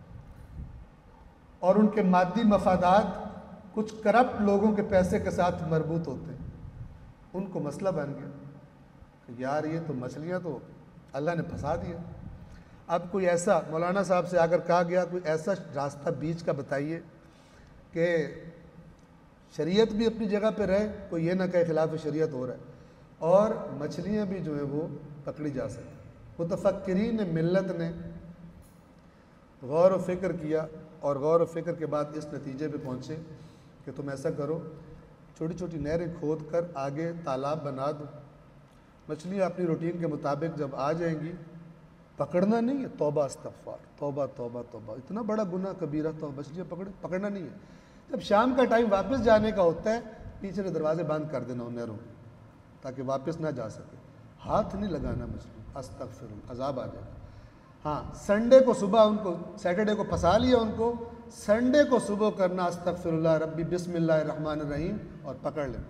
اور ان کے مادی مفادات کچھ کرپٹ لوگوں کے پیسے کے ساتھ مربوط ہوتے ہیں، ان کو مسئلہ بن گیا کہ یار یہ تو مچھلیاں تو اللہ نے پھنسا دیا۔ اب کوئی ایسا مولانا صاحب سے آ کر کہا گیا کوئی ایسا راستہ بیچ کا بتائیے کہ شریعت بھی اپنی جگہ پہ رہے، کوئی یہ نہ کہے خلاف شریعت ہو رہا ہے، اور مچھلیاں بھی جو ہیں وہ پکڑی جا سکیں۔ متفکرین ملت نے غور و فکر کیا اور غور و فکر کے بعد اس نتیجے پہ پہنچے کہ تم ایسا کرو، چھوٹی چھوٹی نہریں کھود کر آگے تالاب بنا دو، مچھلیاں اپنی روٹین کے مطابق جب آ جائیں گی، پکڑنا نہیں ہے، توبہ استغفار، توبہ توبہ توبہ، اتنا بڑا گناہ کبیرہ تو مچھلیاں پکڑنا نہیں ہے۔ جب شام کا ٹائم واپس جانے کا ہوتا ہے، پیچھے سے دروازے بند کر دینا ان نہروں تاکہ واپس نہ جا سکے، ہاتھ نہیں لگانا مچھلی، استغفر اللہ، عذاب آ جائے گا۔ ہاں سنڈے کو صبح ان کو، سیٹرڈے کو پھنسا لیا ان کو، سنڈے کو صبح کرنا استغفر اللہ ربی بسم اللہ الرحمن الرحیم اور پکڑ لیں۔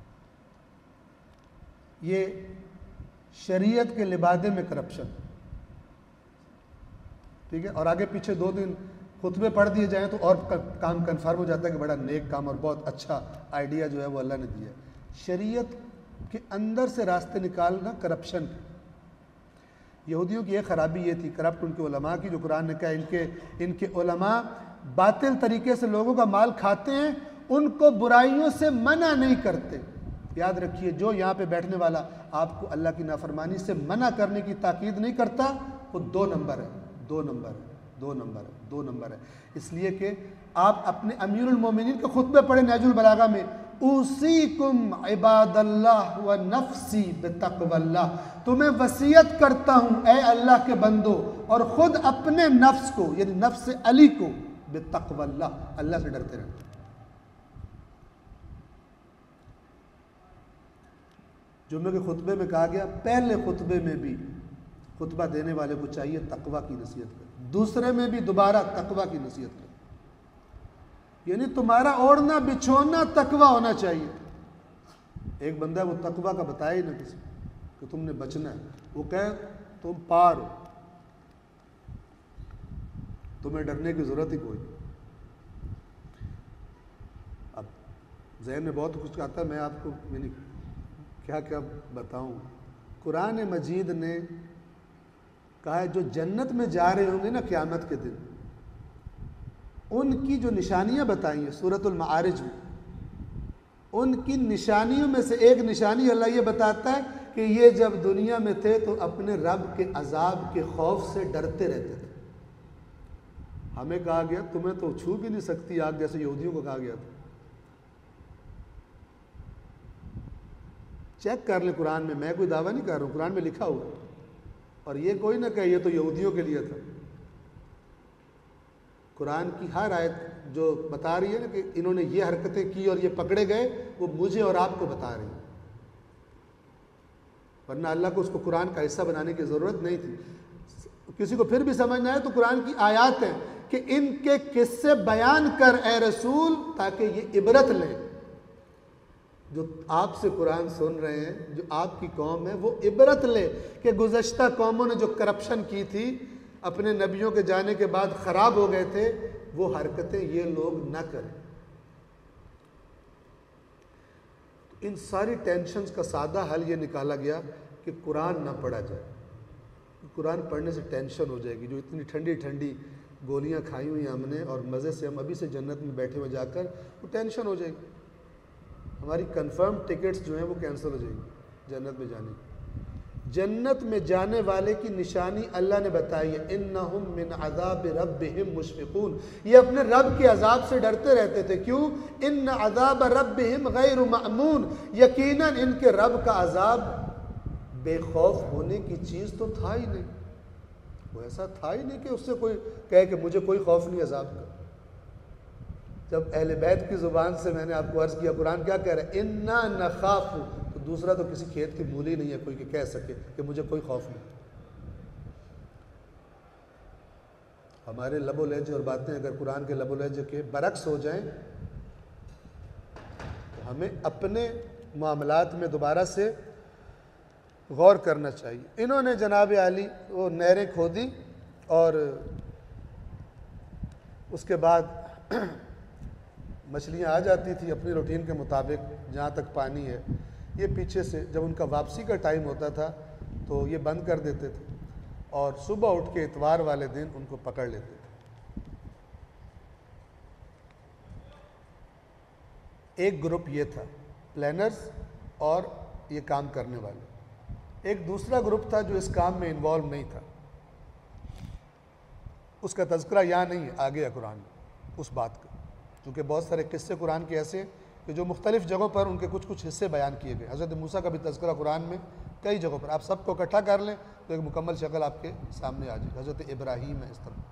یہ شریعت کے لبادے میں کرپشن، ٹھیک ہے، اور آگے پیچھے 2 دن خطبے پڑھ دیے جائیں تو اور کام کنفرم ہو جاتا ہے کہ بڑا نیک کام اور بہت اچھا آئیڈیا جو ہے وہ اللہ نے دیا ہے۔ شریعت کے اندر سے راستے نکالنا کرپشن۔ یہودیوں کی ایک خرابی یہ تھی، کرپٹ ان کے علماء کی، جو قرآن نے کہا ان کے علماء باطل طریقے سے لوگوں کا مال کھاتے ہیں، ان کو برائیوں سے منع نہیں کرتے۔ یاد رکھیے جو یہاں پہ بیٹھنے والا آپ کو اللہ کی نافرمانی سے منع کرنے کی تاکید نہیں کرتا، وہ 2 نمبر ہے، 2 نمبر ہے، 2 نمبر ہے، 2 نمبر ہے۔ اس لیے کہ آپ اپنے امیر المومنین کے خطبے پڑھیں نہج البلاغہ میں، اوصیکم عباد اللہ و نفسی بتقوی اللہ، تمہیں وصیت کرتا ہوں اے اللہ کے بندو اور خود اپنے نفس کو، یعنی نفس علی کو، بتقوی اللہ، اللہ سے ڈرتے رہتے۔ جمعے کے خطبے میں کہا گیا پہلے خطبے میں بھی خطبہ دینے والے کو چاہیے تقوی کی نصیحت کرے، دوسرے میں بھی دوبارہ تقوی کی نصیحت کرے، یعنی تمہارا اوڑھنا بچھونا تقوی ہونا چاہیے۔ ایک بندہ وہ تقوی کا بتایا ہی نہ کسی کہ تم نے بچنا ہے، وہ کہے تم پار ہو، تمہیں ڈرنے کی ضرورت ہی کوئی۔ اب ذہن میں بہت کچھ آتا ہے، میں آپ کو یعنی کیا کیا بتاؤں۔ قرآن مجید نے کہا ہے جو جنت میں جا رہے ہوں گے نا قیامت کے دن، ان کی جو نشانیاں بتائی ہیں سورۃ المعارج میں، ان کی نشانیوں میں سے ایک نشانی اللہ یہ بتاتا ہے کہ یہ جب دنیا میں تھے تو اپنے رب کے عذاب کے خوف سے ڈرتے رہتے تھے۔ ہمیں کہا گیا تمہیں تو چھو بھی نہیں سکتی آگ، جیسے یہودیوں کو کہا گیا تھا۔ چیک کر لیں قرآن میں کوئی دعویٰ نہیں کر رہا ہوں، قرآن میں لکھا ہوا، اور یہ کوئی نہ کہے یہ تو یہودیوں کے لیے تھا۔ قرآن کی ہر آیت جو بتا رہی ہے نا کہ انہوں نے یہ حرکتیں کی اور یہ پکڑے گئے، وہ مجھے اور آپ کو بتا رہی ہے، ورنہ اللہ کو اس کو قرآن کا حصہ بنانے کی ضرورت نہیں تھی۔ کسی کو پھر بھی سمجھنا ہے تو قرآن کی آیات ہیں کہ ان کے قصے بیان کر اے رسول تاکہ یہ عبرت لیں۔ جو آپ سے قرآن سن رہے ہیں، جو آپ کی قوم ہے، وہ عبرت لے کہ گزشتہ قوموں نے جو کرپشن کی تھی، اپنے نبیوں کے جانے کے بعد خراب ہو گئے تھے، وہ حرکتیں یہ لوگ نہ کریں۔ ان ساری ٹینشنز کا سادہ حل یہ نکالا گیا کہ قرآن نہ پڑھا جائے۔ قرآن پڑھنے سے ٹینشن ہو جائے گی، جو اتنی ٹھنڈی ٹھنڈی گولیاں کھائی ہوئی ہیں ہم نے اور مزے سے ہم ابھی سے جنت میں بیٹھے ہوئے جا کر، وہ ٹینشن ہو جائے گی، ہماری کنفرم ٹکٹس جو ہیں وہ کینسل ہو جائیں گی جنت میں جانے کی۔ جنت میں جانے والے کی نشانی اللہ نے بتائی ہے، انہم من عذاب ربہم مشفقون، یہ اپنے رب کے عذاب سے ڈرتے رہتے تھے۔ کیوں؟ ان عذاب ربہم غیر مأمون، یقیناً ان کے رب کا عذاب بے خوف ہونے کی چیز تو تھا ہی نہیں، وہ ایسا تھا ہی نہیں کہ اس سے کوئی کہے کہ مجھے کوئی خوف نہیں عذاب کا۔ جب اہل بیت کی زبان سے میں نے آپ کو عرض کیا قرآن کیا کہہ رہا ہے، انا نخاف، تو دوسرا تو کسی کھیت کی مولی نہیں ہے کوئی کہ کہہ سکے کہ مجھے کوئی خوف نہیں. ہمارے لب و لہجے اور باتیں اگر قرآن کے لب و لہجے کے برعکس ہو جائیں تو ہمیں اپنے معاملات میں دوبارہ سے غور کرنا چاہیے. انہوں نے جناب عالی وہ نہریں کھودی اور اس کے بعد مچھلیاں آ جاتی تھی اپنی روٹین کے مطابق جہاں تک پانی ہے. یہ پیچھے سے جب ان کا واپسی کا ٹائم ہوتا تھا تو یہ بند کر دیتے تھے اور صبح اٹھ کے اتوار والے دن ان کو پکڑ لیتے تھے. ایک گروپ یہ تھا پلانرز اور یہ کام کرنے والے. ایک دوسرا گروپ تھا جو اس کام میں انوالو نہیں تھا. اس کا تذکرہ یہاں نہیں ہے, آگے ہے قرآن میں اس بات کا, کیونکہ بہت سارے قصے قرآن کے ایسے کہ جو مختلف جگہوں پر ان کے کچھ حصے بیان کیے گئے. حضرت موسیٰ کا بھی تذکرہ قرآن میں کئی جگہوں پر, آپ سب کو اکٹھا کر لیں تو ایک مکمل شکل آپ کے سامنے آ جائے. حضرت ابراہیم ہے اس طرح.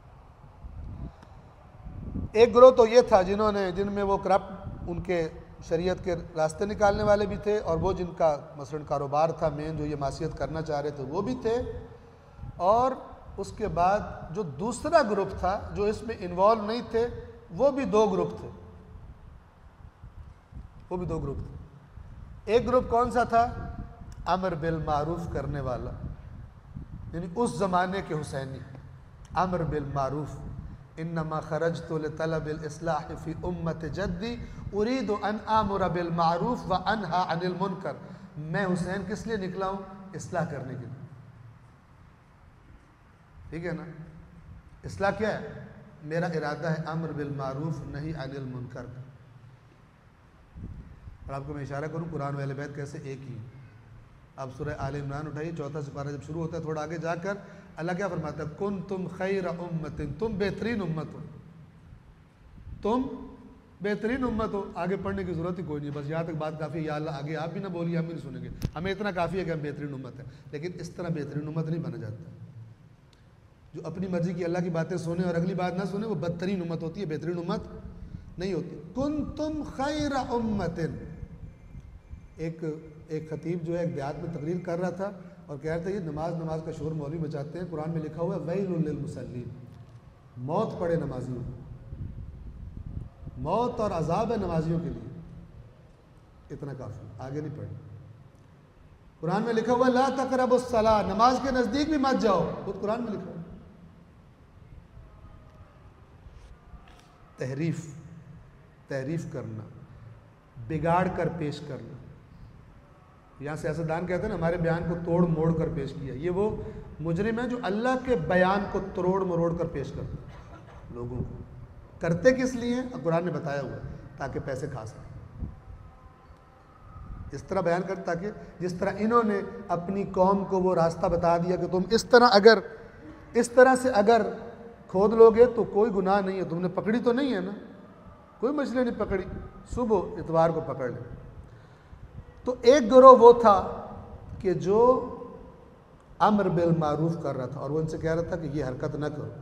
ایک گروہ تو یہ تھا جن میں وہ کرپٹ ان کے شریعت کے راستے نکالنے والے بھی تھے, اور وہ جن کا مثلاً کاروبار تھا مین جو یہ معصیت کرنا چاہ رہے تھے وہ بھی تھے. اور اس کے بعد جو دوسرا گروپ تھا جو اس میں انوالو نہیں تھے وہ بھی دو گروپ تھے. ایک گروپ کون سا تھا؟ امر بالمعروف کرنے والا, یعنی اس زمانے کے حسینی. امر بالمعروف, انما خرجت لطلب الاصلاح فی امت جدی اريد ان امر بالمعروف وانہا عن المنکر. میں حسین کس لیے نکلا ہوں؟ اصلاح کرنے کے لیے. ٹھیک ہے نا, اصلاح کیا ہے؟ میرا ارادہ ہے امر بالمعروف نہی عن المنکر. اور آپ کو میں اشارہ کروں قرآن و اہل بیت کیسے ایک ہی. آپ سورہ آل عمران اٹھائیے, 4 سپارہ جب شروع ہوتا ہے تھوڑا آگے جا کر اللہ کیا فرماتا ہے؟ کنتم خیر امت, تم بہترین امت ہو, تم بہترین امت ہو. آگے پڑھنے کی ضرورت ہی کوئی نہیں, بس یہاں تک بات کافی ہے. یا اللہ آگے آپ بھی نہ بولیے, ہم بھی نہیں سنیں گے. ہمیں اتنا کافی ہے کہ ہم بہترین امت ہیں, لیکن اس طرح بہترین امت نہیں بنا جاتا. جو اپنی مرضی کی اللہ کی باتیں سنے اور اگلی بات نہ سنے وہ بدترین امت ہوتی ہے, بہترین امت نہیں ہوتی. کنتم خیر امت. ایک خطیب جو ہے ایک دیہات میں تقریر کر رہا تھا اور کہہ رہا تھا یہ نماز کا شور مولوی بچاتے ہیں. قرآن میں لکھا ہوا ہے ویل للمصلین, موت پڑے نمازیوں, موت اور عذاب ہے نمازیوں کے لیے. اتنا کافی, آگے نہیں پڑھنا. قرآن میں لکھا ہوا ہے لا تقربوا الصلاۃ, نماز کے نزدیک بھی مت جاؤ, خود قرآن میں لکھا ہوا ہے. تحریف کرنا, بگاڑ کر پیش کرنا. یہاں سیاستدان کہتے ہیں نا ہمارے بیان کو توڑ موڑ کر پیش کیا. یہ وہ مجرم ہے جو اللہ کے بیان کو توڑ مروڑ کر پیش کرتے ہیں لوگوں کو. کرتے کس لیے؟ قرآن نے بتایا ہوا تاکہ پیسے کھا سکیں. اس طرح بیان کر تاکہ جس طرح انہوں نے اپنی قوم کو وہ راستہ بتا دیا کہ تم اس طرح سے اگر کھود لوگے تو کوئی گناہ نہیں ہے. تم نے پکڑی تو نہیں ہے نا, کوئی مچھلی نہیں پکڑی, صبح اتوار کو پکڑ لے. تو ایک گروہ وہ تھا کہ جو امر بالمعروف کر رہا تھا اور وہ ان سے کہہ رہا تھا کہ یہ حرکت نہ کرو,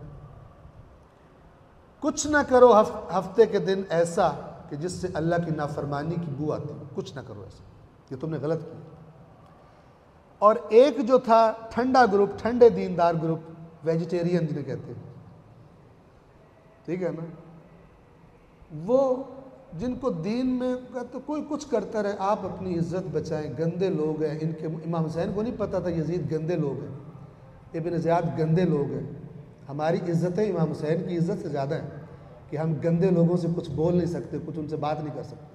کچھ نہ کرو ہفتے کے دن ایسا کہ جس سے اللہ کی نافرمانی کی بو آتی, کچھ نہ کرو ایسا, یہ تم نے غلط کیا. اور ایک جو تھا ٹھنڈا گروپ, ٹھنڈے دیندار گروپ, ویجیٹیرین جنہیں کہتے ہیں, ٹھیک ہے نا, وہ جن کو دین میں تو کوئی کچھ کرتا رہے, آپ اپنی عزت بچائیں. گندے لوگ ہیں ان کے. امام حسین کو نہیں پتا تھا یزید گندے لوگ ہیں, ابن زیاد گندے لوگ ہیں. ہماری عزتیں امام حسین کی عزت سے زیادہ ہیں کہ ہم گندے لوگوں سے کچھ بول نہیں سکتے, کچھ ان سے بات نہیں کر سکتے.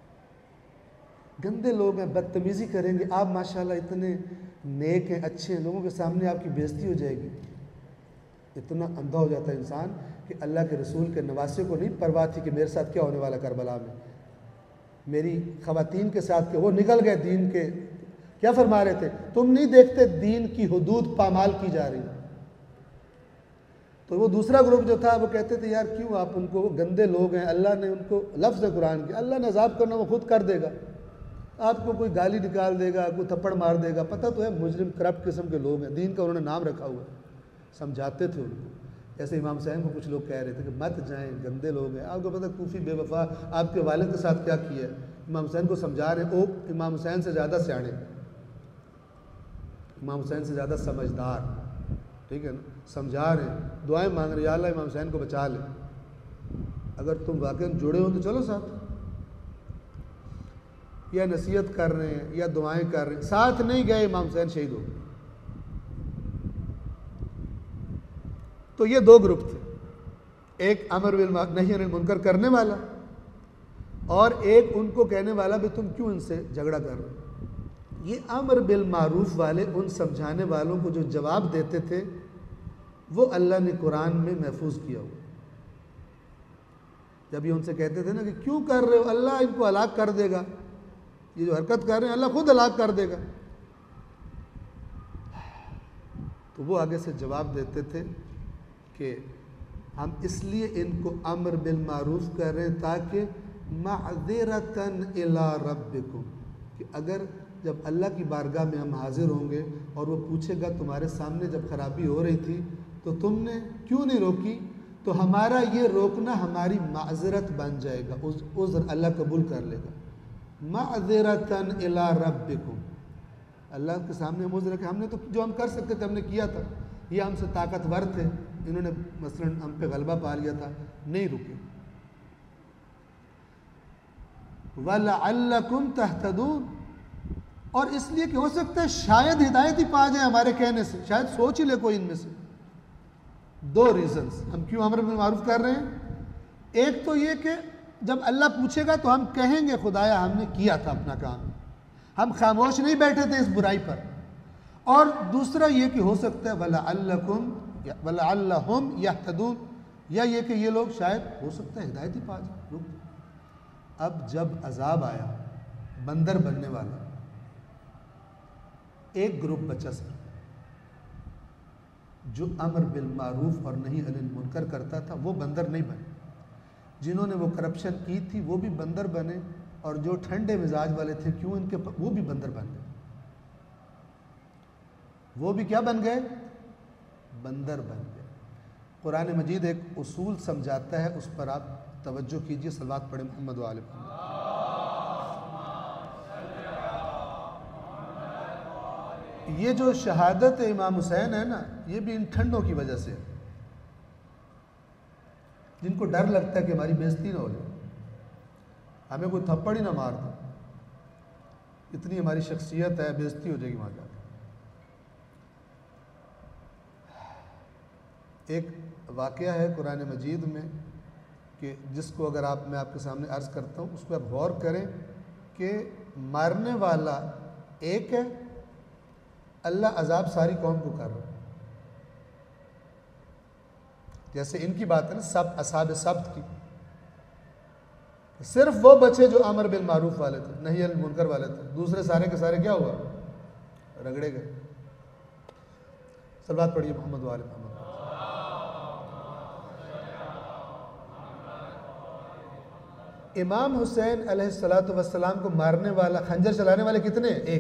گندے لوگ ہیں, بدتمیزی کریں گے. آپ ماشاءاللہ اتنے نیک ہیں, اچھے ہیں, لوگوں کے سامنے آپ کی بےزتی ہو جائے گی. اتنا اندھا ہو جاتا ہے انسان کہ اللہ کے رسول کے نواسے کو نہیں پرواہ تھی کہ میرے ساتھ کیا ہونے والا کربلا میں, میری خواتین کے ساتھ کہ وہ نکل گئے دین کے. کیا فرما رہے تھے؟ تم نہیں دیکھتے دین کی حدود پامال کی جا رہی. تو وہ دوسرا گروپ جو تھا وہ کہتے تھے یار کیوں آپ ان کو, وہ گندے لوگ ہیں, اللہ نے ان کو لفظ قرآن کی, اللہ نے عذاب کرنا وہ خود کر دے گا. آپ کو کوئی گالی نکال دے گا, کوئی تھپڑ مار دے گا. پتہ تو ہے مجرم کرپٹ قسم کے لوگ ہیں, دین کا انہوں نے نام رکھا ہوا ہے. سمجھاتے تھے ان کو. ایسے امام حسین کو کچھ لوگ کہہ رہے تھے کہ مت جائیں, گندے لوگ ہیں. آپ کو پتہ کوفی بے وفا آپ کے والد کے ساتھ کیا کیا ہے, امام حسین کو سمجھا رہے ہیں، وہ امام حسین سے زیادہ سیانے، امام حسین سے زیادہ سمجھدار، ٹھیک ہے نا، سمجھا رہے ہیں، دعائیں مانگ رہے ہیں، یا اللہ امام حسین کو بچا لے، اگر تم واقعی جڑے ہو تو چلو ساتھ، یا نصیحت کر رہے ہیں یا دعائیں کر رہے ہیں، ساتھ نہیں گئے امام حسین شہید ہو گئے۔ تو یہ دو گروپ تھے، ایک امر بالمعروف نہی عن المنکر کرنے والا، اور ایک ان کو کہنے والا بھی تم کیوں ان سے جھگڑا کر رہے ہو۔ یہ امر بالمعروف والے ان سمجھانے والوں کو جو جواب دیتے تھے وہ اللہ نے قرآن میں محفوظ کیا ہوا۔ جب یہ ان سے کہتے تھے نا کہ کیوں کر رہے ہو، اللہ ان کو ہلاک کر دے گا، یہ جو حرکت کر رہے ہیں اللہ خود ہلاک کر دے گا، تو وہ آگے سے جواب دیتے تھے کہ ہم اس لیے ان کو امر بالمعروف کر رہے ہیں تاکہ معذرتاً الی ربکم، کہ اگر جب اللہ کی بارگاہ میں ہم حاضر ہوں گے اور وہ پوچھے گا تمہارے سامنے جب خرابی ہو رہی تھی تو تم نے کیوں نہیں روکی، تو ہمارا یہ روکنا ہماری معذرت بن جائے گا، عذر اللہ قبول کر لے گا۔ معذرتاً الی ربکم، اللہ کے سامنے ہم عذر ہے کہ ہم نے تو جو ہم کر سکتے تھے ہم نے کیا تھا، یہ ہم سے طاقتور تھے، انہوں نے مثلا ہم پہ غلبہ پا لیا تھا، نہیں رکے۔ وَلَعَلَّكُمْ تَهْتَدُونَ، اور اس لیے کہ ہو سکتا ہے شاید ہدایت ہی پا جائے ہمارے کہنے سے، شاید سوچ ہی لے کوئی ان میں سے۔ دو ریزنز ہم کیوں امر بالمعروف کر رہے ہیں، ایک تو یہ کہ جب اللہ پوچھے گا تو ہم کہیں گے خدایا ہم نے کیا تھا اپنا کام، ہم خاموش نہیں بیٹھے تھے اس برائی پر، اور دوسرا یہ کہ ہو سکتا ہے وَلَعَلَّهُمْ يَهْتَدُونَ، یا یہ کہ یہ لوگ شاید ہو سکتا ہے ہدایت ہی پا جائے۔ اب جب عذاب آیا بندر بننے والا، ایک گروپ بچا سر جو امر بالمعروف اور نہی عن المنکر کرتا تھا، وہ بندر نہیں بنے، جنہوں نے وہ کرپشن کی تھی وہ بھی بندر بنے، اور جو ٹھنڈے مزاج والے تھے کیوں ان کے وہ بھی بندر بن گئے، وہ بھی کیا بن گئے، بندر بن گئے۔ قرآن مجید ایک اصول سمجھاتا ہے، اس پر آپ توجہ کیجئے، صلوات پڑھیں محمد و آل محمد۔ یہ جو شہادت امام حسین ہے نا، یہ بھی ان ٹھنڈوں کی وجہ سے، جن کو ڈر لگتا ہے کہ ہماری بےزتی نہ ہو جائے، ہمیں کوئی تھپڑ ہی نہ مار دے، اتنی ہماری شخصیت ہے، بےزتی ہو جائے گی وہاں جا کے۔ ایک واقعہ ہے قرآن مجید میں کہ جس کو اگر میں آپ کے سامنے عرض کرتا ہوں، اس پہ آپ غور کریں کہ مارنے والا ایک ہے، اللہ عذاب ساری قوم کو کر رہا ہے۔ جیسے ان کی بات ہے نا اصحاب سبت کی، صرف وہ بچے جو امر بالمعروف والے تھے، نہی عن المنکر والے تھے، دوسرے سارے کے سارے کیا ہوا، رگڑے گئے۔ صلوات پڑھیے محمد و آل محمد۔ امام حسین علیہ السلام کو مارنے والا، خنجر چلانے والے کتنے، ایک۔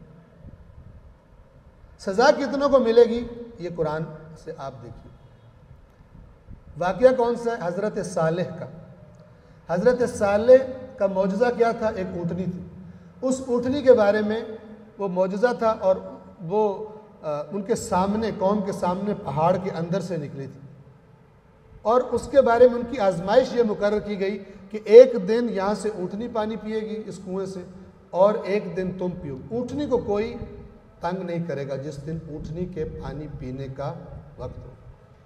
سزا کتنوں کو ملے گی یہ قرآن سے آپ دیکھیے۔ واقعہ کون سا ہے، حضرت صالح کا۔ حضرت صالح کا معجزہ کیا تھا، ایک اونٹنی تھی، اس اونٹنی کے بارے میں وہ معجزہ تھا، اور وہ ان کے سامنے، قوم کے سامنے پہاڑ کے اندر سے نکلی تھی، اور اس کے بارے میں ان کی آزمائش یہ مقرر کی گئی کہ ایک دن یہاں سے اونٹنی پانی پیے گی اس کنویں سے، اور ایک دن تم پیو۔ اونٹنی کو کوئی تنگ نہیں کرے گا جس دن اونٹنی کے پانی پینے کا وقت ہو۔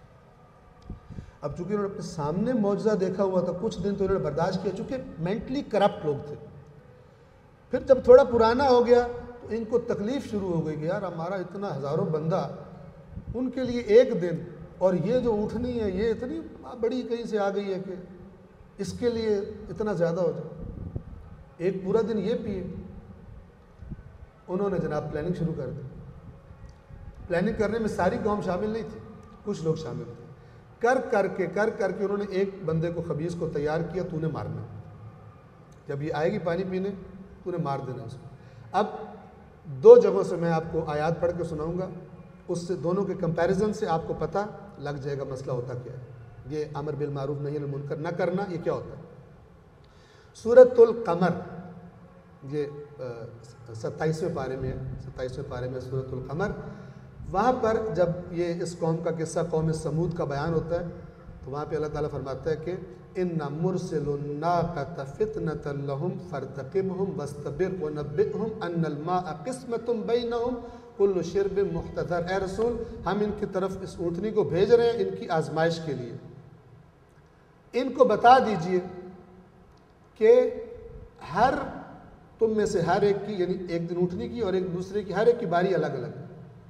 اب چونکہ انہوں نے اپنے سامنے معجزہ دیکھا ہوا تھا، کچھ دن تو انہوں نے برداشت کیا، چونکہ مینٹلی کرپٹ لوگ تھے۔ پھر جب تھوڑا پرانا ہو گیا تو ان کو تکلیف شروع ہو گئی کہ یار ہمارا اتنا ہزاروں بندہ، ان کے لیے ایک دن، اور یہ جو اونٹنی ہے یہ اتنی بڑی کہیں سے آ گئی ہے کہ اس کے لیے اتنا زیادہ ہو جائے، ایک پورا دن یہ پیے۔ انہوں نے جناب پلاننگ شروع کر دی۔ پلاننگ کرنے میں ساری قوم شامل نہیں تھی، کچھ لوگ شامل تھے۔ کر کر کے انہوں نے ایک بندے کو، خبیث کو تیار کیا، تو نے مارنا، جب یہ آئے گی پانی پینے تو نے مار دینا اس کو۔ اب دو جگہوں سے میں آپ کو آیات پڑھ کے سناؤں گا، اس سے دونوں کے کمپیریزن سے آپ کو پتہ لگ جائے گا مسئلہ ہوتا کیا ہے، یہ امر بالمعروف نہی عن المنکر نہ کرنا یہ کیا ہوتا ہے۔ سورۃ القمر یہ 27ویں پارے میں ہے، 27ویں پارے میں سورۃ القمر. وہاں پر جب یہ اس قوم کا قصہ قوم سمود کا بیان ہوتا ہے تو وہاں پہ اللہ تعالیٰ فرماتا ہے کہ اِنَّ مُرْسِلُ النَّاقَةَ فِتْنَةً لَهُمْ فَارْتَقِبْهُمْ وَاسْتَبِرْ وَنَبِّئْهُمْ أَنَّ الْمَاءَ قِسْمَةٌ بَيْنَهُمْ كُلُّ شِرْبٍ مُحْتَضَرٍ. اے رسول ہم ان کی طرف اس اونٹنی کو بھیج رہے ہیں ان کی آزمائش کے لیے. ان کو بتا دیجئے کہ ہر تم میں سے ہر ایک کی، یعنی ایک دن اونٹنی کی اور ایک دوسرے کی، ہر ایک کی باری الگ الگ ہے.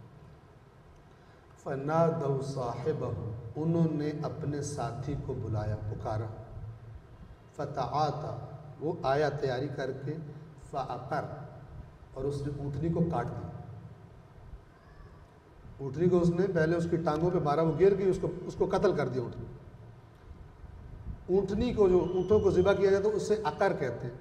فَنَادَوْا صَاحِبَهُمْ، انہوں نے اپنے ساتھی کو بلایا، پکارا. فَتَعَاطَى، وہ آیا تیاری کر کے. فَعَقَرَ، اور اس نے اونٹنی کو کاٹ دیا. اونٹنی کو اس نے پہلے اس کی ٹانگوں پہ مارا، وہ گر گئی، اس کو قتل کر دیا. اونٹنی کو جو اونٹوں کو ذبح کیا جاتا ہے اسے عقر کہتے ہیں.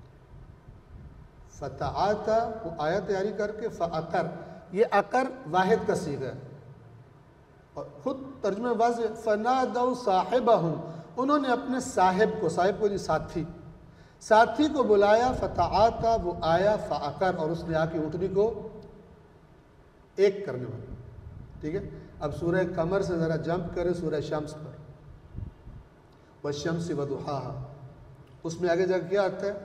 فَتَعَاطَى، وہ آیا تیاری کر کے. فَعَقَرَ، یہ عقر واحد کا صیغہ ہے اور خود ترجمہ واضح. فَنَادَوْا صَاحِبَهُمْ، انہوں نے اپنے صاحب کو ساتھی کو بلایا. فَتَعَاطَى، وہ آیا. فَعَقَرَ، اور اس نے آ کے اونٹنی کو ایک کرنے والا. ٹھیک ہے. اب سورہ قمر سے ذرا جمپ کریں سورہ شمس پر. وَالشَّمْسِ وَضُحَاهَا، اس میں آگے جا کے کیا آتا ہے؟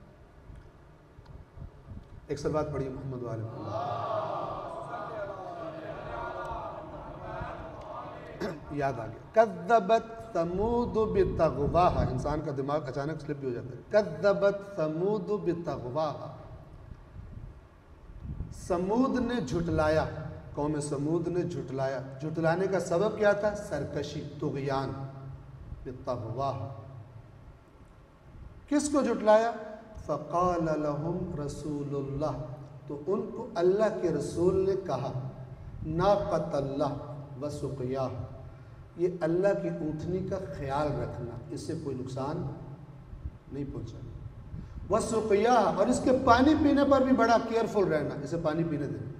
ایک سر بات پڑھیے محمد والے. یاد آ گیا. کذبت ثمود بطغواها، انسان کا دماغ اچانک سلپ بھی ہو جاتا ہے. کذبت ثمود بطغواها، سمود نے جھٹلایا، قوم سمود نے جھٹلایا. جھٹلانے کا سبب کیا تھا؟ سرکشی، طغیان. بطغواها، کس کو جھٹلایا؟ فقال لهم رسول اللہ، تو ان کو اللہ کے رسول نے کہا. ناقۃ اللہ وسقیاها، یہ اللہ کی اونٹنی کا خیال رکھنا، اس سے کوئی نقصان نہیں پہنچانا. وسقیاها، اور اس کے پانی پینے پر بھی بڑا کیئرفل رہنا، اسے پانی پینے دینا.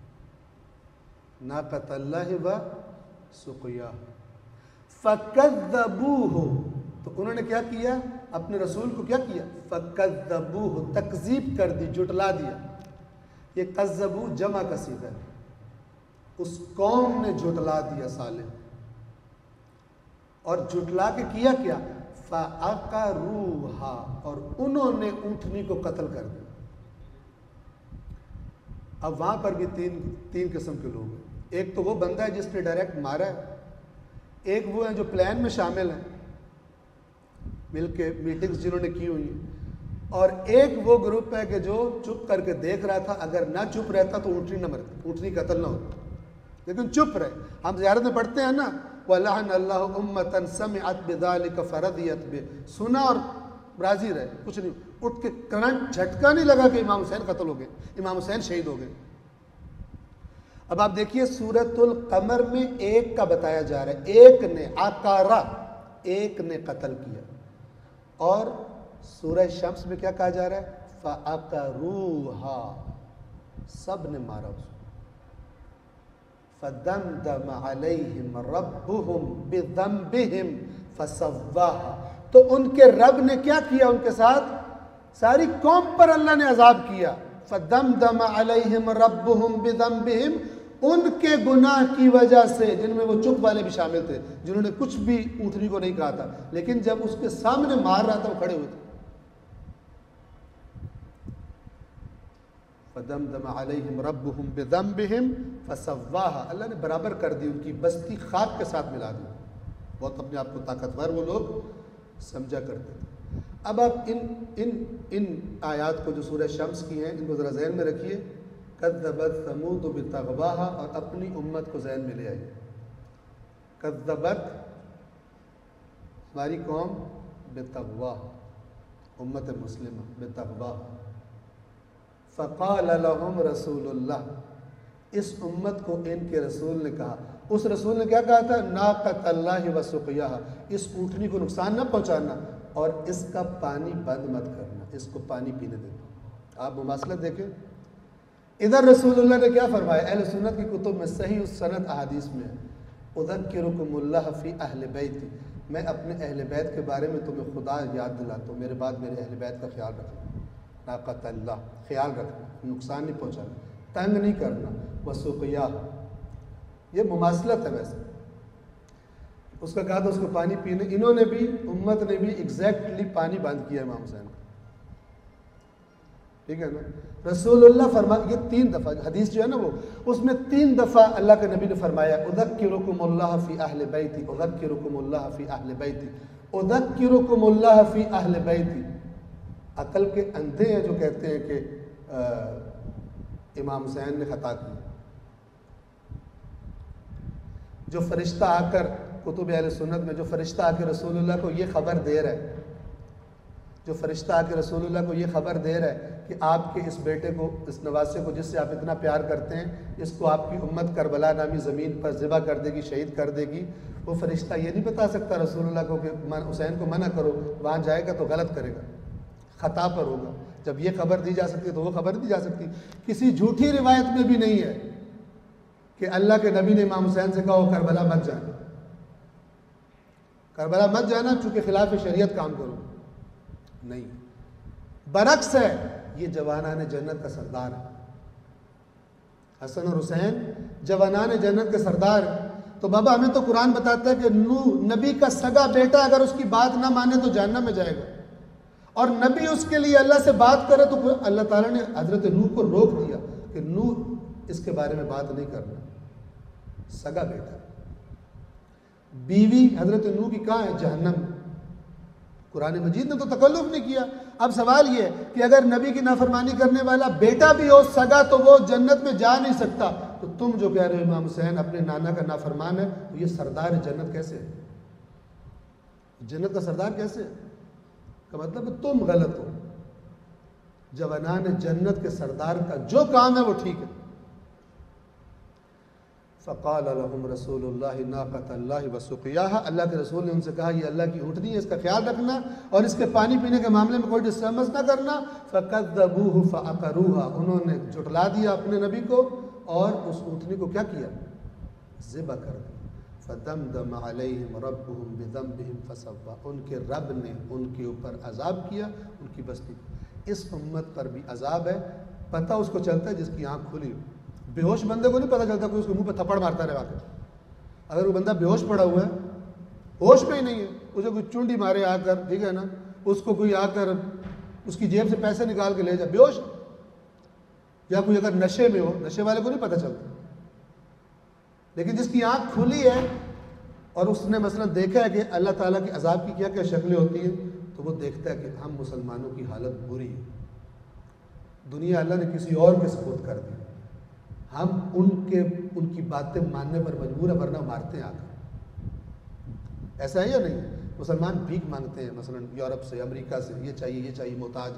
ناقۃ اللہ وسقیاها. فَكَذَّبُوهُ، تو انہوں نے کیا کیا؟ اپنے رسول کو کیا کیا؟ فَكَذَّبُوهُ، تکذیب کر دی، جھٹلا دیا. یہ کذبو جمع کا صیغہ ہے. اس قوم نے جھٹلا دیا صالح، اور جھٹلا کے کیا کیا؟ فَعَقَرُوهَا، اور انہوں نے اونٹنی کو قتل کر دیا. اب وہاں پر بھی تین قسم کے لوگ ہیں. ایک تو وہ بندہ ہے جس نے ڈائریکٹ مارا ہے، ایک وہ ہیں جو پلان میں شامل ہیں، مل کے میٹنگز جنہوں نے کی ہوئی ہیں، اور ایک وہ گروپ ہے کہ جو چپ کر کے دیکھ رہا تھا. اگر نہ چپ رہتا تو اونٹنی نہ مرتی، اونٹنی قتل نہ ہوتی، لیکن چپ رہے. ہم زیارت میں پڑھتے ہیں نا، وَلَعَنَ اللَّهُ أُمَّةً سَمِعَتْ بِذَلِكَ فَرَضِيَتْ بِهِ، سنا اور راضی رہے، کچھ نہیں. اٹھ کے کرنٹ جھٹکا نہیں لگا کہ امام حسین قتل ہو گئے، امام حسین شہید ہو گئے. اب آپ دیکھیے سورۃ القمر میں ایک کا بتایا جا رہا ہے، ایک نے عقارہ، ایک نے قتل کیا. اور سورہ شمس میں کیا کہا جا رہا ہے؟ فَعَقَرُوهَا، سب نے مارا اس کو. فَدَمْدَمَ عَلَيْهِمْ رَبُّهُمْ بِذَنبِهِمْ فَسَوَّاهَا، تو ان کے رب نے کیا کیا؟ ان کے ساتھ ساری قوم پر اللہ نے عذاب کیا. فَدَمْدَمَ عَلَيْهِمْ رَبُّهُمْ بِذَنبِهِمْ، ان کے گناہ کی وجہ سے، جن میں وہ چپ والے بھی شامل تھے، جنہوں نے کچھ بھی اونٹنی کو نہیں کہا تھا، لیکن جب اس کے سامنے مار رہا تھا وہ کھڑے ہوئے تھے. فَدَمْدَمَ عَلَيْهِمْ رَبُّهُمْ بِذَنبِهِمْ فَسَوَّاهَا، اللہ نے برابر کر دی، ان کی بستی خاک کے ساتھ ملا دی. بہت اپنے آپ کو طاقتور وہ لوگ سمجھا کرتے تھے. اب آپ ان آیات کو جو سورہ شمس کی ہیں ان کو ذرا ذہن میں رکھیے. کذبت ثمود بطغواها، اور اپنی امت کو ذہن میں لے آئیے. کذبت ہماری قوم، بطغواها امت مسلمہ، بطغواها. فقال لهم رسول اللہ، اس امت کو ان کے رسول نے کہا. اس رسول نے کیا کہا تھا؟ ناقۃ اللہ وسقیاها، اس اونٹنی کو نقصان نہ پہنچانا اور اس کا پانی بند مت کرنا، اس کو پانی پینے دینا. آپ مماثلت دیکھیں. ادھر رسول اللہ نے کیا فرمایا؟ اہل سنت کی کتب میں صحیح السند احادیث میں ہے، اذکرکم اللہ فی اہل بیتی، میں اپنے اہل بیت کے بارے میں تمہیں خدا یاد دلاتا ہوں، میرے بعد میرے اہل بیت کا خیال رکھنا. ناقۃ اللہ، خیال رکھنا، نقصان نہیں پہنچانا، تنگ نہیں کرنا، وسقیا، یہ مماثلت ہے ویسے، اس کا کہا تھا اس کو پانی پینے، انہوں نے بھی، امت نے بھی ایگزیکٹلی پانی بند کیا امام حسین کا، ٹھیک ہے نا. رسول اللہ فرمایا، یہ 3 دفعہ حدیث جو ہے نا وہ، اس میں 3 دفعہ اللہ کے نبی نے فرمایا اذکرکم اللہ فی اہل بیتی، اذکرکم اللہ فی اہل بیتی، اذکرکم اللہ فی اہل بیتی. عقل کے اندھے ہیں جو کہتے ہیں کہ امام حسین نے خطا کی. جو فرشتہ آ کر کتب اہل سنت میں جو فرشتہ آ کے رسول اللہ کو یہ خبر دے رہا ہے، جو فرشتہ آ کے رسول اللہ کو یہ خبر دے رہا ہے کہ آپ کے اس بیٹے کو، اس نواسے کو جس سے آپ اتنا پیار کرتے ہیں، اس کو آپ کی امت کربلا نامی زمین پر ذبح کر دے گی، شہید کر دے گی، وہ فرشتہ یہ نہیں بتا سکتا رسول اللہ کو کہ حسین کو منع کرو، وہاں جائے گا تو غلط کرے گا، خطا پر ہوگا. جب یہ خبر دی جا سکتی ہے تو وہ خبر دی جا سکتی. کسی جھوٹی روایت میں بھی نہیں ہے کہ اللہ کے نبی نے امام حسین سے کہا وہ کربلا مت جانا، کربلا مت جانا چونکہ خلاف شریعت کام کرو، نہیں. برعکس ہے، یہ جوانان جنت کا سردار ہے. حسن اور حسین جوانان جنت کے سردار ہیں. تو بابا ہمیں تو قرآن بتاتا ہے کہ نبی کا سگا بیٹا اگر اس کی بات نہ مانے تو جہنم میں جائے گا، اور نبی اس کے لیے اللہ سے بات کرے تو اللہ تعالیٰ نے حضرت نوح کو روک دیا کہ نوح اس کے بارے میں بات نہیں کرنا. سگا بیٹا، بیوی حضرت نوح کی کہاں ہے؟ جہنم میں. قرآن مجید نے تو تکلف نہیں کیا. اب سوال یہ ہے کہ اگر نبی کی نافرمانی کرنے والا بیٹا بھی ہو سگا تو وہ جنت میں جا نہیں سکتا، تو تم جو کہہ رہے ہو امام حسین اپنے نانا کا نافرمان ہے، تو یہ سردار جنت کیسے ہے؟ جنت کا سردار کیسے ہے؟ کا مطلب ہے تم غلط ہو. جوانان جنت کے سردار کا جو کام ہے وہ ٹھیک ہے. فقال لهم رسول اللہ ناقۃ اللہ وسقیاہا، اللہ کے رسول نے ان سے کہا یہ اللہ کی اونٹنی ہے، اس کا خیال رکھنا اور اس کے پانی پینے کے معاملے میں کوئی ڈسٹربنس نہ کرنا. فکذبوہ فعقروہا، انہوں نے جھٹلا دیا اپنے نبی کو اور اس اونٹنی کو کیا کیا؟ ذبح کر دیا. فدمدم علیہم ربہم بذنبہم فسوا، ان کے رب نے ان کے اوپر عذاب کیا، ان کی بستی. اس امت پر بھی عذاب ہے. پتہ اس کو چلتا ہے جس کی آنکھ کھلی ہو. بے ہوش بندے کو نہیں پتہ چلتا، کوئی اس کے منہ پہ تھپڑ مارتا رہے واقع. اگر وہ بندہ بے ہوش پڑا ہوا ہے، ہوش میں ہی نہیں ہے، اسے کوئی چونڈی مارے آ کر، ٹھیک ہے نا، اس کو کوئی آ کر اس کی جیب سے پیسے نکال کے لے جائے، بے ہوش، یا کوئی اگر نشے میں ہو، نشے والے کو نہیں پتہ چلتا. لیکن جس کی آنکھ کھلی ہے اور اس نے مثلا دیکھا ہے کہ اللہ تعالیٰ کی عذاب کی کیا کیا شکلیں ہوتی ہیں، تو وہ دیکھتا ہے کہ ہم مسلمانوں کی حالت بری ہے، دنیا اللہ نے کسی اور کے سپرد کر دی، ہم ان کی باتیں ماننے پر مجبور ہے، ورنہ مارتے ہیں آ کر. ایسا ہے یا نہیں؟ مسلمان بھیک مانگتے ہیں مثلا یورپ سے، امریکہ سے، یہ چاہیے، محتاج.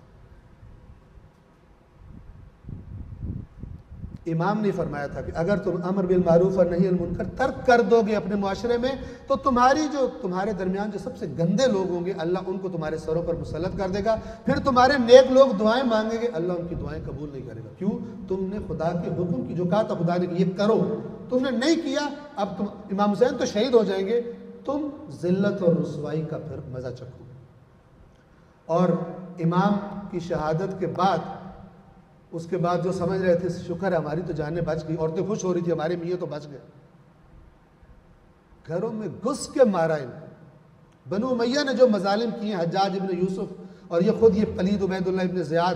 امام نے فرمایا تھا کہ اگر تم امر بالمعروف اور نہی عن المنکر ترک کر دو گے اپنے معاشرے میں، تو تمہارے درمیان جو سب سے گندے لوگ ہوں گے اللہ ان کو تمہارے سروں پر مسلط کر دے گا. پھر تمہارے نیک لوگ دعائیں مانگیں گے، اللہ ان کی دعائیں قبول نہیں کرے گا. کیوں؟ تم نے خدا کے حکم کی جو کہا تھا خدا نے کہ یہ کرو، تم نے نہیں کیا. اب تم امام حسین تو شہید ہو جائیں گے، تم ذلت اور رسوائی کا پھر مزہ چکھو. اور امام کی شہادت کے بعد، اس کے بعد جو سمجھ رہے تھے شکر ہے ہماری تو جانیں بچ گئی، عورتیں خوش ہو رہی تھی ہمارے میاں تو بچ گئے، گھروں میں گھس کے مارا ان کو. بنو امیہ نے جو مظالم کیے ہیں، حجاج ابن یوسف اور یہ خود یہ پلید عبید اللہ ابن زیاد،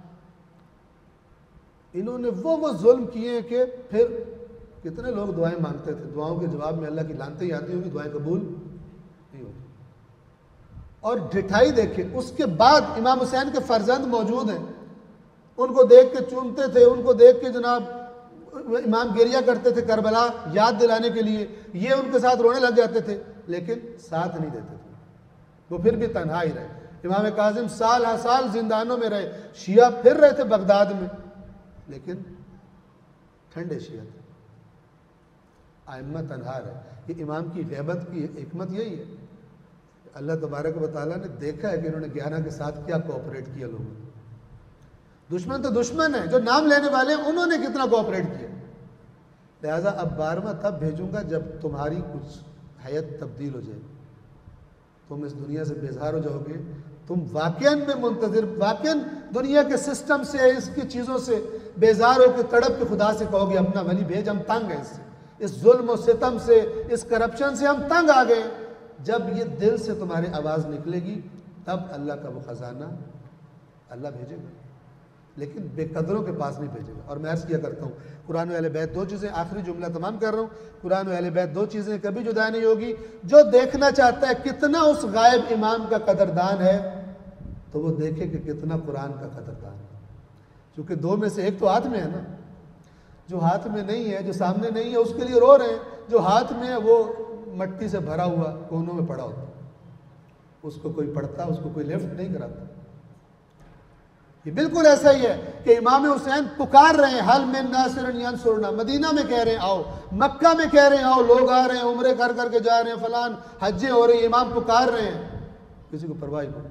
انہوں نے وہ ظلم کیے ہیں کہ پھر کتنے لوگ دعائیں مانگتے تھے، دعاؤں کے جواب میں اللہ کی لعنتیں ہی آتی ہوں کہ دعائیں قبول نہیں ہوتی. اور ڈھٹائی دیکھیں، اس کے بعد امام حسین کے فرزند موجود ہیں، ان کو دیکھ کے چومتے تھے، ان کو دیکھ کے جناب امام گریہ کرتے تھے کربلا یاد دلانے کے لیے، یہ ان کے ساتھ رونے لگ جاتے تھے، لیکن ساتھ نہیں دیتے تھے. وہ پھر بھی تنہا ہی رہے. امام کاظم سال ہر سال زندانوں میں رہے، شیعہ پھر رہے تھے بغداد میں، لیکن ٹھنڈے شیعہ تھے. ائمہ تنہا رہے. یہ امام کی غیبت کی حکمت یہی ہے، اللہ تبارک و تعالیٰ نے دیکھا ہے کہ انہوں نے 11 کے ساتھ کیا کوآپریٹ کیا لوگوں نے. دشمن تو دشمن ہے، جو نام لینے والے ہیں انہوں نے کتنا کوآپریٹ کیا. لہٰذا اب 12واں تب بھیجوں گا جب تمہاری کچھ حیت تبدیل ہو جائے گی، تم اس دنیا سے بیزار ہو جاؤ گے، تم واقعاً میں منتظر، واقعاً دنیا کے سسٹم سے، اس کی چیزوں سے بیزار ہو کے تڑپ کے خدا سے کہو گے اپنا ولی بھیج، ہم تنگ ہیں اس سے، اس ظلم و ستم سے، اس کرپشن سے ہم تنگ آ گئے. جب یہ دل سے تمہاری آواز نکلے گی تب اللہ کا وہ خزانہ اللہ بھیجے گا، لیکن بے قدروں کے پاس نہیں بھیجے گا. اور میں عرض کیا کرتا ہوں قرآن و اہل بیت دو چیزیں، آخری جملہ تمام کر رہا ہوں، قرآن و اہل بیت دو چیزیں کبھی جدا نہیں ہوگی. جو دیکھنا چاہتا ہے کتنا اس غائب امام کا قدردان ہے تو وہ دیکھے کہ کتنا قرآن کا قدردان ہے. کیونکہ دو میں سے ایک تو ہاتھ میں ہے نا. جو ہاتھ میں نہیں ہے، جو سامنے نہیں ہے، اس کے لیے رو رہے ہیں. جو ہاتھ میں ہے وہ مٹی سے بھرا ہوا کونوں میں پڑا ہوتا، اس کو کوئی پڑھتا، اس کو کوئی لفٹ نہیں کراتا. یہ بالکل ایسا ہی ہے کہ امام حسین پکار رہے ہیں حل من ناصر ینصرنا، مدینہ میں کہہ رہے ہیں آؤ، مکہ میں کہہ رہے ہیں آؤ، لوگ آ رہے ہیں عمرے کر کر کے جا رہے ہیں، فلان حجیں ہو رہی ہیں، امام پکار رہے ہیں، کسی کو پرواہ نہیں.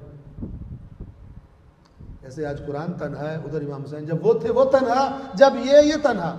ایسے آج قرآن تنہا ہے، ادھر امام حسین جب وہ تھے وہ تنہا، جب یہ تنہا.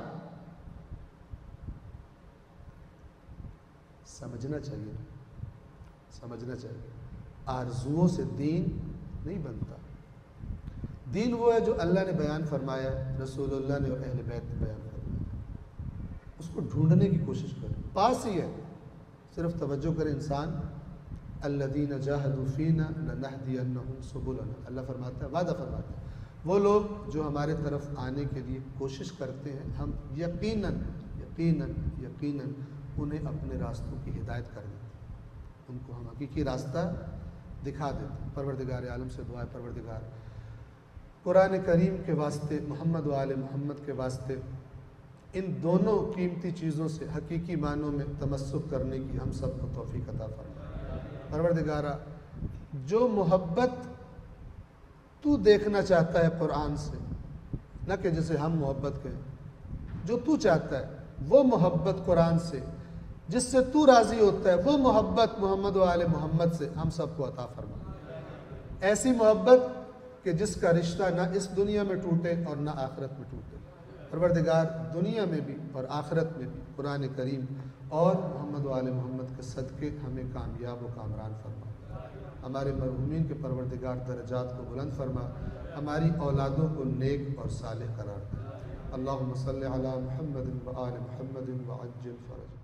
سمجھنا چاہیے، سمجھنا چاہیے. آرزوؤں سے دین نہیں بنتا. دین وہ ہے جو اللہ نے بیان فرمایا، رسول اللہ نے اور اہل بیت نے بیان فرمایا. اس کو ڈھونڈنے کی کوشش کریں، پاس ہی ہے. صرف توجہ کرے انسان. الذین جاہدوا فینا لنہدینہم سبلنا، اللہ فرماتا ہے، وعدہ فرماتا ہے وہ لوگ جو ہمارے طرف آنے کے لیے کوشش کرتے ہیں ہم یقیناً یقیناً یقیناً انہیں اپنے راستوں کی ہدایت کر دیتے ہیں، ان کو ہم حقیقی راستہ دکھا دیتے ہیں. پروردگار عالم سے دعا ہے، پروردگار قرآن کریم کے واسطے، محمد و آل محمد کے واسطے ان دونوں قیمتی چیزوں سے حقیقی معنوں میں تمسک کرنے کی ہم سب کو توفیق عطا فرما. پروردگارہ جو محبت تو دیکھنا چاہتا ہے قرآن سے، نہ کہ جسے ہم محبت کہیں، جو تو چاہتا ہے وہ محبت قرآن سے، جس سے تو راضی ہوتا ہے وہ محبت محمد و آل محمد سے ہم سب کو عطا فرما. ایسی محبت کہ جس کا رشتہ نہ اس دنیا میں ٹوٹے اور نہ آخرت میں ٹوٹے. پروردگار دنیا میں بھی اور آخرت میں بھی قرآن کریم اور محمد و آل محمد کے صدقے ہمیں کامیاب و کامران فرما. ہمارے مرحومین کے پروردگار درجات کو بلند فرما، ہماری اولادوں کو نیک اور صالح قرار دے. اللہم صلی علی محمد و آل محمد وعجل فرج.